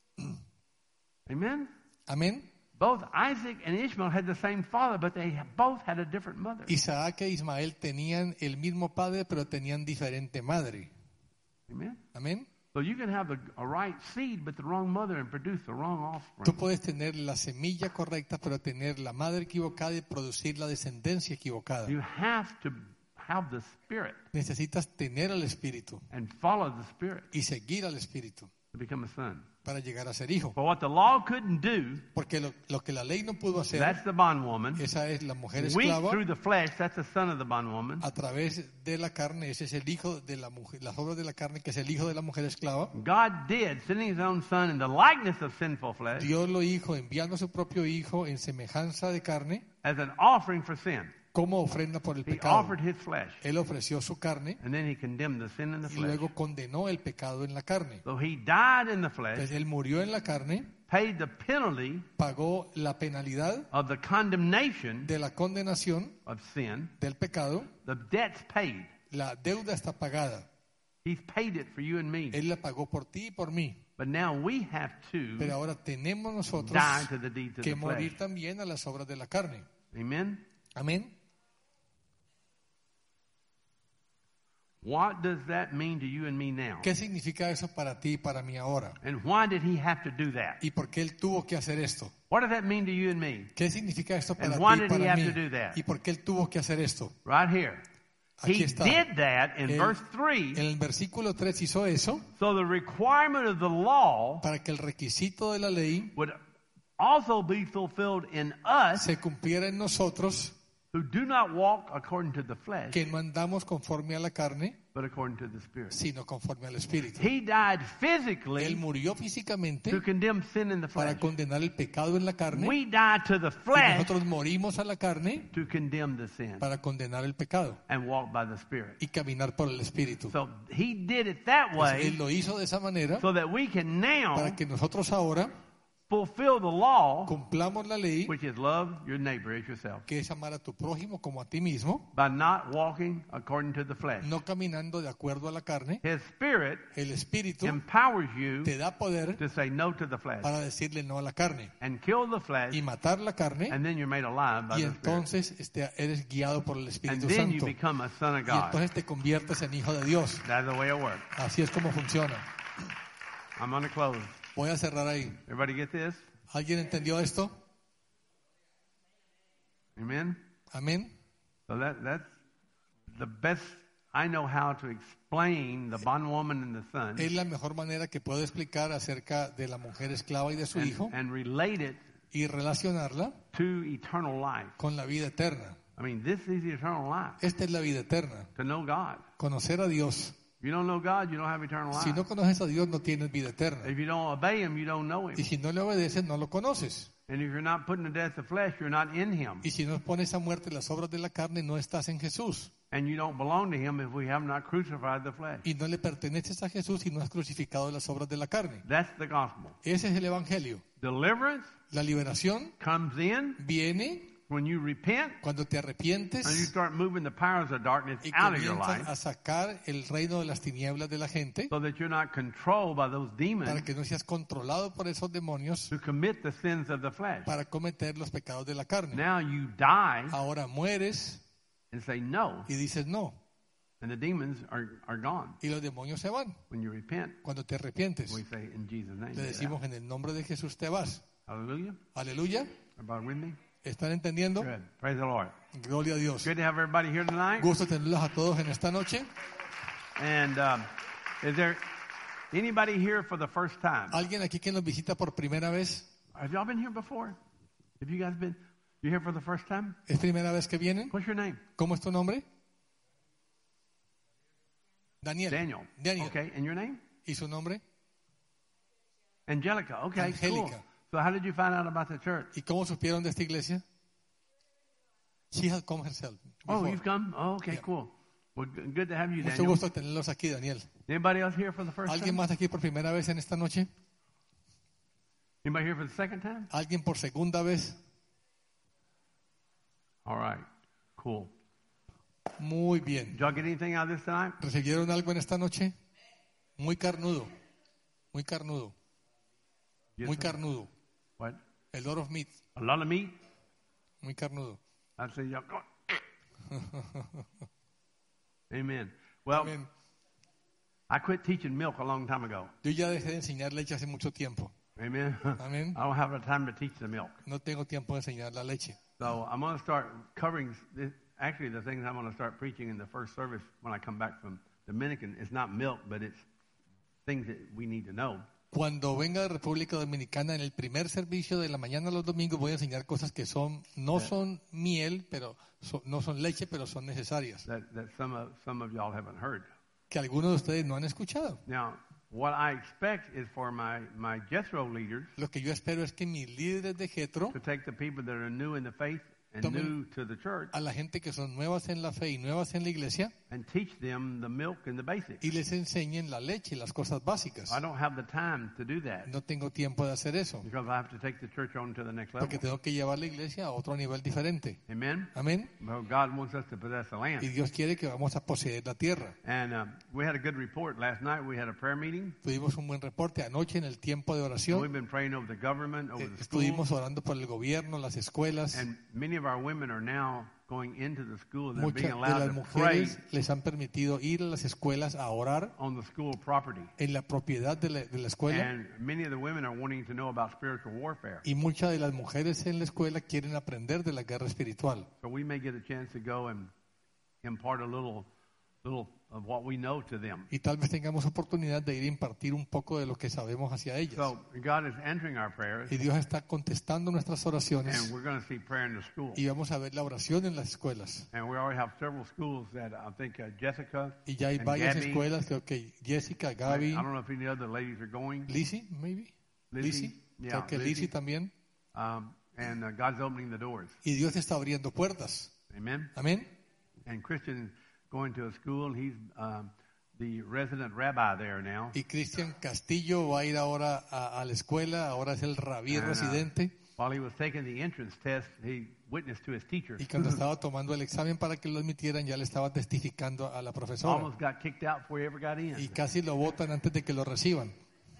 Amen? Amén. Both Isaac and Ishmael had the same father, but they both had a different mother. Isaac e Ismael tenían el mismo padre, pero tenían diferente madre. Amen? Amén. So you can have the, a right seed, but the wrong mother and produce the wrong offspring. Tú puedes tener la semilla correcta, pero tener la madre equivocada y producir la descendencia equivocada. You have to have the Spirit Necesitas tener al Espíritu and follow the Spirit y seguir al Espíritu to become a son. para llegar a ser hijo. But what the law couldn't do, Porque lo, lo que la ley no pudo hacer, that's the bondwoman. esa es la mujer Weak esclava. through the flesh, that's the son of the bondwoman. A través de la carne, ese es el hijo de la mujer, las obras de la carne, que es el hijo de la mujer esclava. God did, sending his own son in the likeness of sinful flesh Dios lo hizo enviando a su propio hijo en semejanza de carne as an offering for sin. como ofrenda por el He pecado. offered his flesh, Él ofreció su carne and then he condemned the sin in the y flesh. luego condenó el pecado en la carne. So he died in the flesh, Entonces él murió en la carne, paid the penalty pagó la penalidad of the condemnation de la condenación of sin. del pecado. The debt's paid. La deuda está pagada. He's paid it for you and me. Él la pagó por ti y por mí. But now we have to Pero ahora tenemos nosotros die to the deeds of que the morir flesh. también a las obras de la carne. Amen? Amén. What does that mean to you and me now? ¿Qué significa eso para ti y para mí ahora? And why did he have to do that? ¿Y por qué él tuvo que hacer esto? What does that mean to you and me? ¿Qué significa esto para And ti why y did he para have mí? to do that? ¿Y por qué él tuvo que hacer esto? Right here. Aquí He está. did that in Él- verse three. En el versículo tres hizo eso So the requirement of the law para que el requisito de la ley would also be fulfilled in us se cumpliera en nosotros, who do not walk according to the flesh, que no andamos conforme a la carne, but according to the Spirit. sino conforme al Espíritu. He died Él physically murió físicamente to condemn sin in the para flesh. condenar el pecado en la carne, We died to the y flesh nosotros morimos a la carne to condemn the sin para condenar el pecado and walk by the Spirit. y caminar por el Espíritu. So he did it that Entonces, él way lo hizo de esa manera so that we can now para que nosotros ahora fulfill the law, cumplamos la ley, which is love your neighbor as yourself, que es amar a tu prójimo como a ti mismo, by not walking according to the flesh. no caminando de acuerdo a la carne. His Spirit El Espíritu empowers you te da poder to say no to the flesh para decirle no a la carne and kill the flesh, y matar la carne, and then you're made alive by y the Spirit. entonces este, eres guiado por el And Espíritu then you Santo. become a son of Y God. entonces te conviertes en hijo de Dios. That's the way it works. Así es como funciona. I'm going to close. Voy a cerrar ahí. Everybody get this? ¿Alguien entendió esto? Amen? Amén. So that, that's the best I know how to explain the bondwoman and the son Es la mejor manera que puedo explicar acerca de la mujer esclava y de su and, hijo and relate it y relacionarla to eternal life. con la vida eterna. I mean, this is the eternal life, Esta es la vida eterna. to know God. Conocer a Dios. If you don't know God, you don't have eternal Si life. no conoces a Dios, no tienes vida eterna. If you don't obey Him, you don't know Him. Y si no le obedeces, no lo conoces. And if you're not putting to death the flesh, you're not in Him. Y si no pones a muerte las obras de la carne, no estás en Jesús. And you don't belong to Him if we have not crucified the flesh. Y no le perteneces a Jesús si no has crucificado las obras de la carne. That's the gospel. Ese es el Evangelio. Deliverance La liberación comes in viene when you repent cuando te and you arrepientes start moving the powers of darkness y out of your comienzas life a sacar el reino de las tinieblas de la gente so that you're not controlled by those demons para que no seas controlado por esos demonios who commit the sins of the flesh. para cometer los pecados de la carne. Now you die Ahora mueres and say no, y dices no. and the demons are, are gone. Y los demonios se van. When you repent, Cuando te arrepientes, we say in Jesus' name. le get decimos out. en el nombre de Jesús te vas. Hallelujah. Aleluya. Everybody with me? ¿Están entendiendo? Good. Praise the Lord. Gloria a Dios. Good to have everybody here tonight. Gusto tenerlos a todos en esta noche. And um, is there anybody here for the first time? ¿Alguien aquí que nos visita por primera vez? Have y'all been here before? Have you guys been? You here for the first time? ¿Es primera vez que vienen? What's your name? ¿Cómo es tu nombre? Daniel. Daniel. Daniel. Okay, and your name? ¿Y su nombre? Angelica. Okay, Angelica. cool. So how did you find out about the church? ¿Y cómo supieron de esta iglesia? She has come herself. Oh, before. you've come? Oh, okay, Yeah. cool. Well, g- good to have you, Mucho Daniel. gusto tenerlos aquí, Daniel. Anybody else here for the first ¿Alguien time? más aquí por primera vez en esta noche? Anybody here for the second time? ¿Alguien por segunda vez? All right. Cool. Muy bien. Did y'all get anything out of this tonight? ¿Recibieron algo en esta noche? Muy carnudo. Muy carnudo. Yes, Muy sir. carnudo. What? A lot of meat. A lot of meat? Muy carnudo. I say y'all go. Amen. Well, Amén. I quit teaching milk a long time ago. Yo ya dejé de enseñar leche hace mucho tiempo. Amen. Amén. I don't have the time to teach the milk. No tengo tiempo de enseñar la leche. So I'm going to start covering, this, actually the things I'm going to start preaching in the first service when I come back from Dominican. It's not milk, but it's things that we need to know. Cuando venga de República Dominicana en el primer servicio de la mañana los domingos voy a enseñar cosas que son no son miel, pero son, no son leche, pero son necesarias. That, that some of, some of y'all haven't heard. Que algunos de ustedes no han escuchado. Now, what I expect is for my, my Jethro leaders Lo que yo espero es que mis líderes de Jethro, to take the people that are new in the faith and Tomen new to the church a la gente que son nuevas en la fe y nuevas en la iglesia, and teach them the milk and the basics. y les enseñen la leche y las cosas básicas. I don't have the time to do that No tengo tiempo de hacer eso, because I have to take the church on to the next level. porque tengo que llevar la iglesia a otro nivel diferente. Amen? Amén. Well, God wants us to possess the Y land. Dios quiere que vamos a poseer la tierra. And uh, we had a good report. Last night we had a prayer meeting. Tuvimos un buen reporte anoche en el tiempo de And we've oración. been praying over the government, over Eh, the schools. Estuvimos orando por el gobierno, las escuelas. And many of our women are now going into the school and they're Muchas being de allowed las to pray mujeres les han permitido ir a las escuelas a orar on the school property. en la propiedad de la, de la escuela. And many of the women are wanting to know about spiritual warfare. Y muchas de las mujeres en la escuela quieren aprender de la guerra espiritual. So we may get a chance to go and impart a little, little of what we know to them. Y tal vez tengamos oportunidad de ir a impartir un poco de lo que sabemos hacia ellas. So God is answering our prayers, Y Dios está contestando nuestras oraciones. and we're going to see prayer in the school. Y vamos a ver la oración en las escuelas. And we already have several schools that I think uh, Jessica Y ya hay and varias Gabby, escuelas, creo que Jessica, I Gaby, don't know if any other ladies are going. Lizzie, maybe. Lizzie? Lizzie, Yeah, creo que Lizzie. Lizzie también. Um, and uh, God's opening the doors. Y Dios está abriendo puertas. Amen. Amén. And Christian going to a school, and he's um, the resident rabbi there now. Y Cristian Castillo va a ir ahora a, a la escuela, ahora es el rabí And, uh, residente. While he was taking the entrance test, he witnessed to his teacher. Y cuando estaba tomando el examen para que lo admitieran, ya le estaba testificando a la profesora. Almost got kicked out before he ever got in. Y casi lo votan antes de que lo reciban.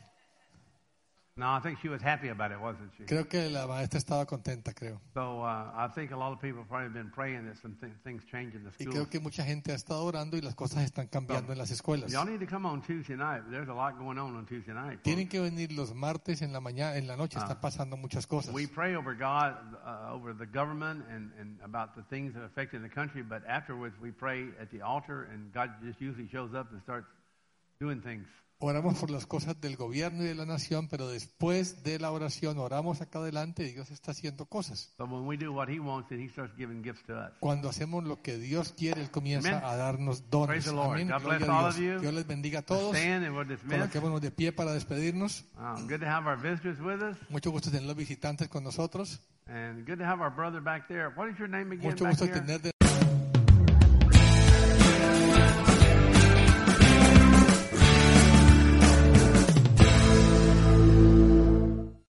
No, I think she was happy about it, wasn't she? Creo que la maestra estaba contenta, creo. So uh, I think a lot of people have probably been praying that some th- things change in the Y school. creo que mucha gente ha estado orando y las cosas están cambiando en las escuelas. Y'all need to come on Tuesday night. There's a lot going on on Tuesday night. Tienen que venir los martes en la mañana, en la noche, están pasando muchas cosas. We pray over God, uh, over the government, and, and about the things that are affecting the country. But afterwards, we pray at the altar, and God just usually shows up and starts doing things. Oramos por las cosas del gobierno y de la nación, pero después de la oración oramos acá adelante y Dios está haciendo cosas. So when we do what He wants, then He starts giving gifts to us. Cuando hacemos lo que Dios quiere, Él comienza Amen. a darnos Praise dones. the Lord. Amén. God Gloria bless a all Dios. of you. Dios les bendiga a todos. Stand and we'll dismiss. Coloquémonos de pie para despedirnos. Um, good to have our visitors with us, Mucho gusto tener los visitantes con nosotros. and good to have our brother back there. What is your name again Mucho back gusto here? tener de